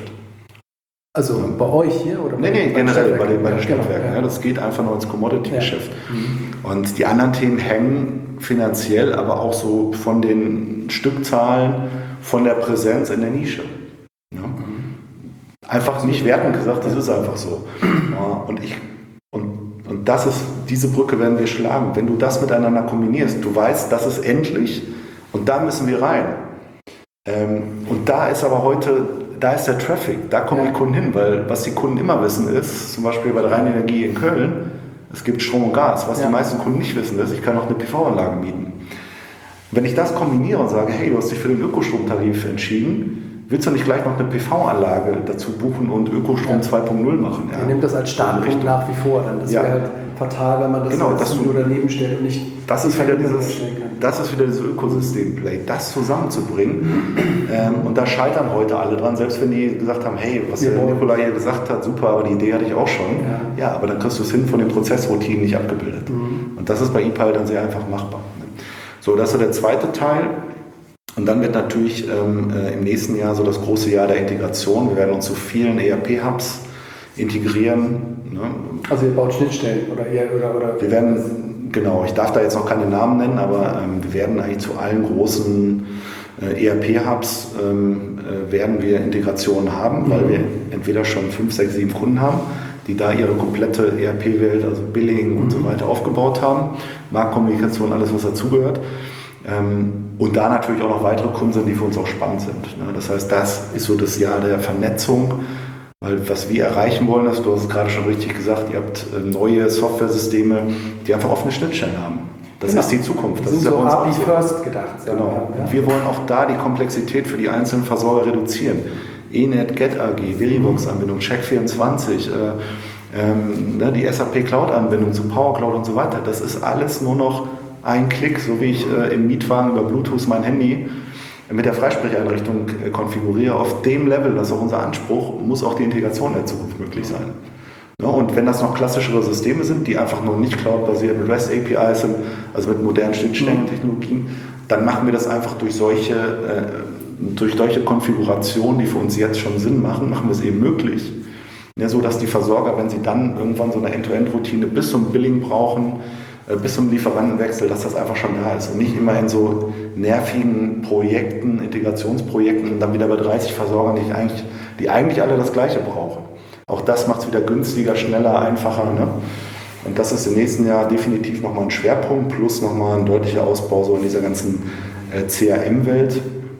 Also ähm, bei euch hier? Oder bei nee, nee, generell bei den, bei den Stadtwerken. Ja. Ja, das geht einfach nur ins Commodity-Geschäft. Ja. Mhm. Und die anderen Themen hängen finanziell, aber auch so von den Stückzahlen, von der Präsenz in der Nische. Ja. Mhm. Einfach nicht wertend gesagt, das ist einfach so. Ja, und ich Und das ist, diese Brücke werden wir schlagen. Wenn du das miteinander kombinierst, du weißt, das ist endlich und da müssen wir rein. Ähm, und da ist aber heute, da ist der Traffic, da kommen ja. die Kunden hin, weil was die Kunden immer wissen ist, zum Beispiel bei der Rheinenergie in Köln, es gibt Strom und Gas. Was ja. die meisten Kunden nicht wissen ist, ich kann auch eine P V-Anlage mieten. Wenn ich das kombiniere und sage, hey, du hast dich für den Ökostromtarif entschieden, willst du nicht gleich noch eine P V-Anlage dazu buchen und Ökostrom ja. zwei Punkt null machen? Ja. Ihr nehmt das als Startpunkt nach wie vor. Dann. Das ja. wäre halt fatal, wenn man das genau, das nur daneben stellt und nicht. Das ist wieder dieses, das ist wieder dieses Ökosystem-Play, das zusammenzubringen. ähm, und da scheitern heute alle dran, selbst wenn die gesagt haben, hey, was der Nikolai hier gesagt hat, super, aber die Idee hatte ich auch schon. Ja, ja aber dann kriegst du es hin, von den Prozessroutinen nicht abgebildet. Mhm. Und das ist bei ePilot dann sehr einfach machbar. So, das ist der zweite Teil. Und dann wird natürlich ähm, äh, im nächsten Jahr so das große Jahr der Integration. Wir werden uns zu vielen E R P-Hubs integrieren. Ne? Also ihr baut Schnittstellen oder ihr oder, oder wir werden, genau, ich darf da jetzt noch keine Namen nennen, aber ähm, wir werden eigentlich zu allen großen äh, E R P-Hubs ähm, äh, werden wir Integrationen haben, mhm. weil wir entweder schon fünf, sechs, sieben Kunden haben, die da ihre komplette E R P-Welt, also Billing mhm. und so weiter aufgebaut haben, Marktkommunikation, alles was dazugehört. Und da natürlich auch noch weitere Kunden sind, die für uns auch spannend sind. Das heißt, das ist so das Jahr der Vernetzung, weil was wir erreichen wollen, ist, du hast es gerade schon richtig gesagt, ihr habt neue Softwaresysteme, die einfach offene Schnittstellen haben. Das genau. ist die Zukunft. Das sind ist so ja A P I First gedacht. Genau. Und wir wollen auch da die Komplexität für die einzelnen Versorger reduzieren. eNet, Get A G, Verivox-Anbindung, Check vierundzwanzig, äh, ähm, ne, die S A P Cloud-Anbindung zu Power Cloud und so weiter. Das ist alles nur noch ein Klick, so wie ich äh, im Mietwagen über Bluetooth mein Handy mit der Freisprecheinrichtung äh, konfiguriere. Auf dem Level, das ist auch unser Anspruch, muss auch die Integration in der Zukunft möglich sein. Ja, und wenn das noch klassischere Systeme sind, die einfach noch nicht cloud-basiert mit REST A P Is sind, also mit modernen Schnittstellentechnologien, dann machen wir das einfach durch solche, äh, durch solche Konfigurationen, die für uns jetzt schon Sinn machen, machen wir es eben möglich. Ja, so dass die Versorger, wenn sie dann irgendwann so eine End-to-End-Routine bis zum Billing brauchen, bis zum Lieferantenwechsel, dass das einfach schon da ist und nicht immer in so nervigen Projekten, Integrationsprojekten und dann wieder bei dreißig Versorgern, die eigentlich, die eigentlich alle das Gleiche brauchen. Auch das macht es wieder günstiger, schneller, einfacher. Ne? Und das ist im nächsten Jahr definitiv nochmal ein Schwerpunkt, plus nochmal ein deutlicher Ausbau so in dieser ganzen äh, C R M-Welt.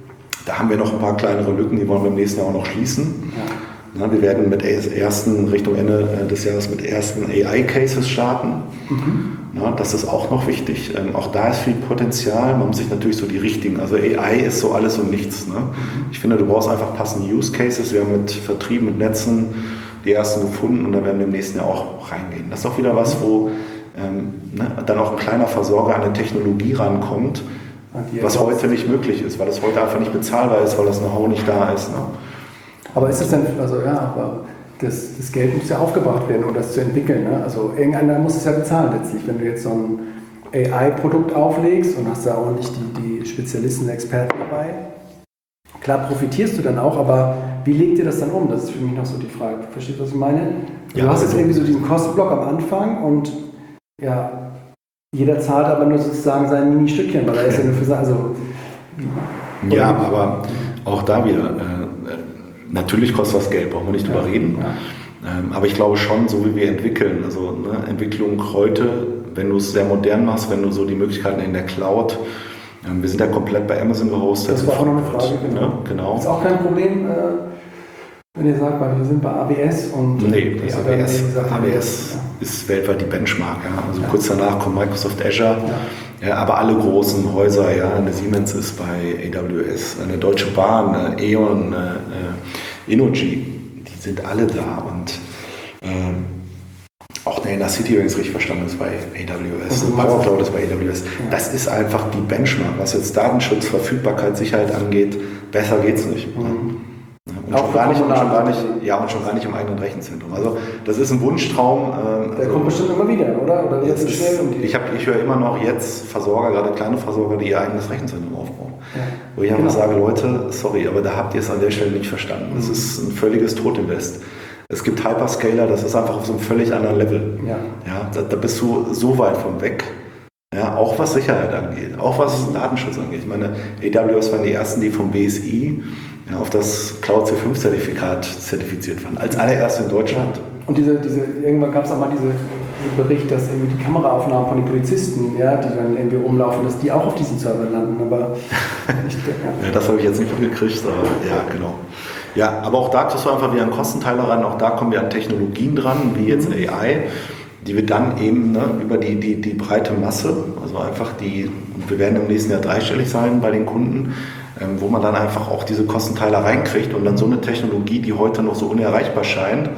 Da haben wir noch ein paar kleinere Lücken, die wollen wir im nächsten Jahr auch noch schließen. Ja. Na, wir werden mit ersten, Richtung Ende des Jahres mit ersten A I-Cases starten. Mhm. Na, das ist auch noch wichtig. Ähm, auch da ist viel Potenzial. Man muss sich natürlich so die richtigen, also A I ist so alles und nichts. Ne? Mhm. Ich finde, du brauchst einfach passende Use Cases. Wir haben mit Vertrieb, mit Netzen die ersten gefunden und da werden wir im nächsten Jahr auch reingehen. Das ist auch wieder was, wo ähm, ne, dann auch ein kleiner Versorger an eine Technologie rankommt, was heute nicht möglich ist, weil das heute einfach nicht bezahlbar ist, weil das Know-how nicht da ist. Ne? Aber ist das denn, also ja, aber das, das Geld muss ja aufgebracht werden, um das zu entwickeln. Ne? Also irgendeiner muss es ja bezahlen letztlich. Wenn du jetzt so ein A I-Produkt auflegst und hast da auch nicht die, die Spezialisten, Experten dabei, klar profitierst du dann auch, aber wie legt ihr das dann um? Das ist für mich noch so die Frage. Verstehst du, was ich meine? Du ja, hast jetzt irgendwie so diesen Kostenblock am Anfang und ja, jeder zahlt aber nur sozusagen sein Mini-Stückchen, weil er ist ja nur für also ja, aber auch da wieder, äh, natürlich kostet das Geld, brauchen wir nicht drüber ja, reden. Ja. Ähm, aber ich glaube schon, so wie wir entwickeln, also ne, Entwicklung heute, wenn du es sehr modern machst, wenn du so die Möglichkeiten in der Cloud, ähm, wir sind ja komplett bei Amazon gehostet. Das war auch noch eine Frage, genau. Ne, genau. Ist auch kein Problem, äh, wenn ihr sagt, weil wir sind bei A W S und... Nee, das A W S, A W S ja. ist weltweit die Benchmark. Ja. Also ja. kurz danach kommt Microsoft Azure. Ja. Ja, aber alle großen Häuser, ja, eine Siemens ist bei A W S, eine Deutsche Bahn, eine E.ON, eine, äh, Innogy, die sind alle da und ähm, auch eine Inner-City, wenn ich es richtig verstanden habe, ist bei A W S, eine Power Cloud ist bei A W S. Ja. Das ist einfach die Benchmark, was jetzt Datenschutz, Verfügbarkeit, Sicherheit angeht, besser geht es nicht. Mhm. Und schon, gar nicht, und schon gar nicht, ja, und schon gar nicht im eigenen Rechenzentrum. Also das ist ein Wunschtraum. Äh, Der also, kommt bestimmt immer wieder, oder? Oder jetzt ist, schnell um die ich, ich höre immer noch jetzt Versorger, gerade kleine Versorger, die ihr eigenes Rechenzentrum aufbauen. Ja. Wo ich einfach genau. sage, Leute, sorry, aber da habt ihr es an der Stelle nicht verstanden. Das mhm. ist ein völliges Totinvest. Es gibt Hyperscaler, das ist einfach auf so einem völlig anderen Level. Ja. Ja, da, da bist du so weit von weg. Ja, auch was Sicherheit angeht, auch was Datenschutz angeht. Ich meine, A W S waren die ersten, die vom B S I ja, auf das Cloud C fünf Zertifikat zertifiziert waren, als allererste in Deutschland. Und diese, diese, irgendwann gab es auch mal diese, diesen Bericht, dass irgendwie die Kameraaufnahmen von den Polizisten, ja, die dann irgendwie rumlaufen, dass die auch auf diesen Server landen. Aber nicht, ja. ja, das habe ich jetzt nicht mitgekriegt, aber ja, genau. Ja, aber auch da kriegst du einfach wieder einen Kostenteiler ran, auch da kommen wir an Technologien dran, wie jetzt A I, die wir dann eben ne, über die, die, die breite Masse, also einfach die, wir werden im nächsten Jahr dreistellig sein bei den Kunden, ähm, wo man dann einfach auch diese Kostenteiler reinkriegt und dann so eine Technologie, die heute noch so unerreichbar scheint,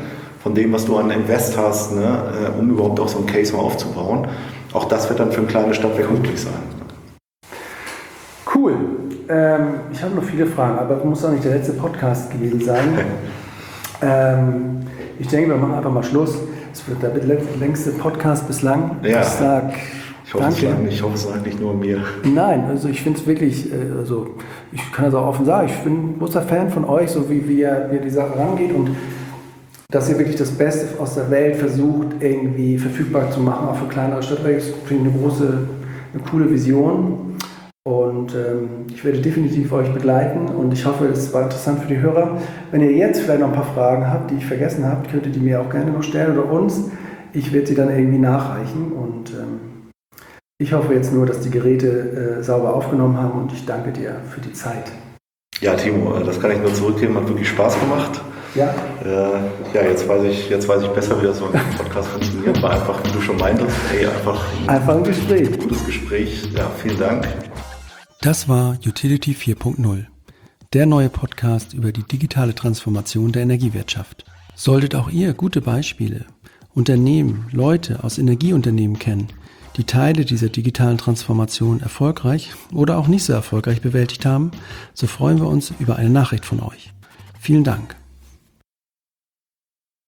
von dem, was du an Invest hast, ne, um überhaupt auch so einen Case mal aufzubauen. Auch das wird dann für ein kleines Stadtwerk möglich sein. Cool. Ähm, ich habe noch viele Fragen, aber es muss auch nicht der letzte Podcast gewesen sein. ähm, ich denke, wir machen einfach mal Schluss. Es wird der längste Podcast bislang. Ja. Ich sag, ich hoffe, danke. Es, ich hoffe, es lag nicht nur an mir. Nein, also ich finde es wirklich, also ich kann das auch offen sagen, ich bin ein großer Fan von euch, so wie, wie, ihr, wie ihr die Sache rangeht und dass ihr wirklich das Beste aus der Welt versucht, irgendwie verfügbar zu machen, auch für kleinere Stadtwerke. Das finde ich eine große, eine coole Vision. Und ähm, ich werde definitiv euch begleiten und ich hoffe, es war interessant für die Hörer. Wenn ihr jetzt vielleicht noch ein paar Fragen habt, die ich vergessen habe, könnt ihr die mir auch gerne noch stellen oder uns. Ich werde sie dann irgendwie nachreichen und ähm, ich hoffe jetzt nur, dass die Geräte äh, sauber aufgenommen haben und ich danke dir für die Zeit. Ja, Timo, das kann ich nur zurückgeben, hat wirklich Spaß gemacht. Ja. Äh, ja, jetzt weiß ich, jetzt weiß ich besser, wie das so ein Podcast funktioniert. War einfach, wie du schon meintest, ey, einfach, einfach ein Gespräch. Ein gutes Gespräch. Ja, vielen Dank. Das war Utility vier Punkt null, der neue Podcast über die digitale Transformation der Energiewirtschaft. Solltet auch ihr gute Beispiele, Unternehmen, Leute aus Energieunternehmen kennen, die Teile dieser digitalen Transformation erfolgreich oder auch nicht so erfolgreich bewältigt haben, so freuen wir uns über eine Nachricht von euch. Vielen Dank.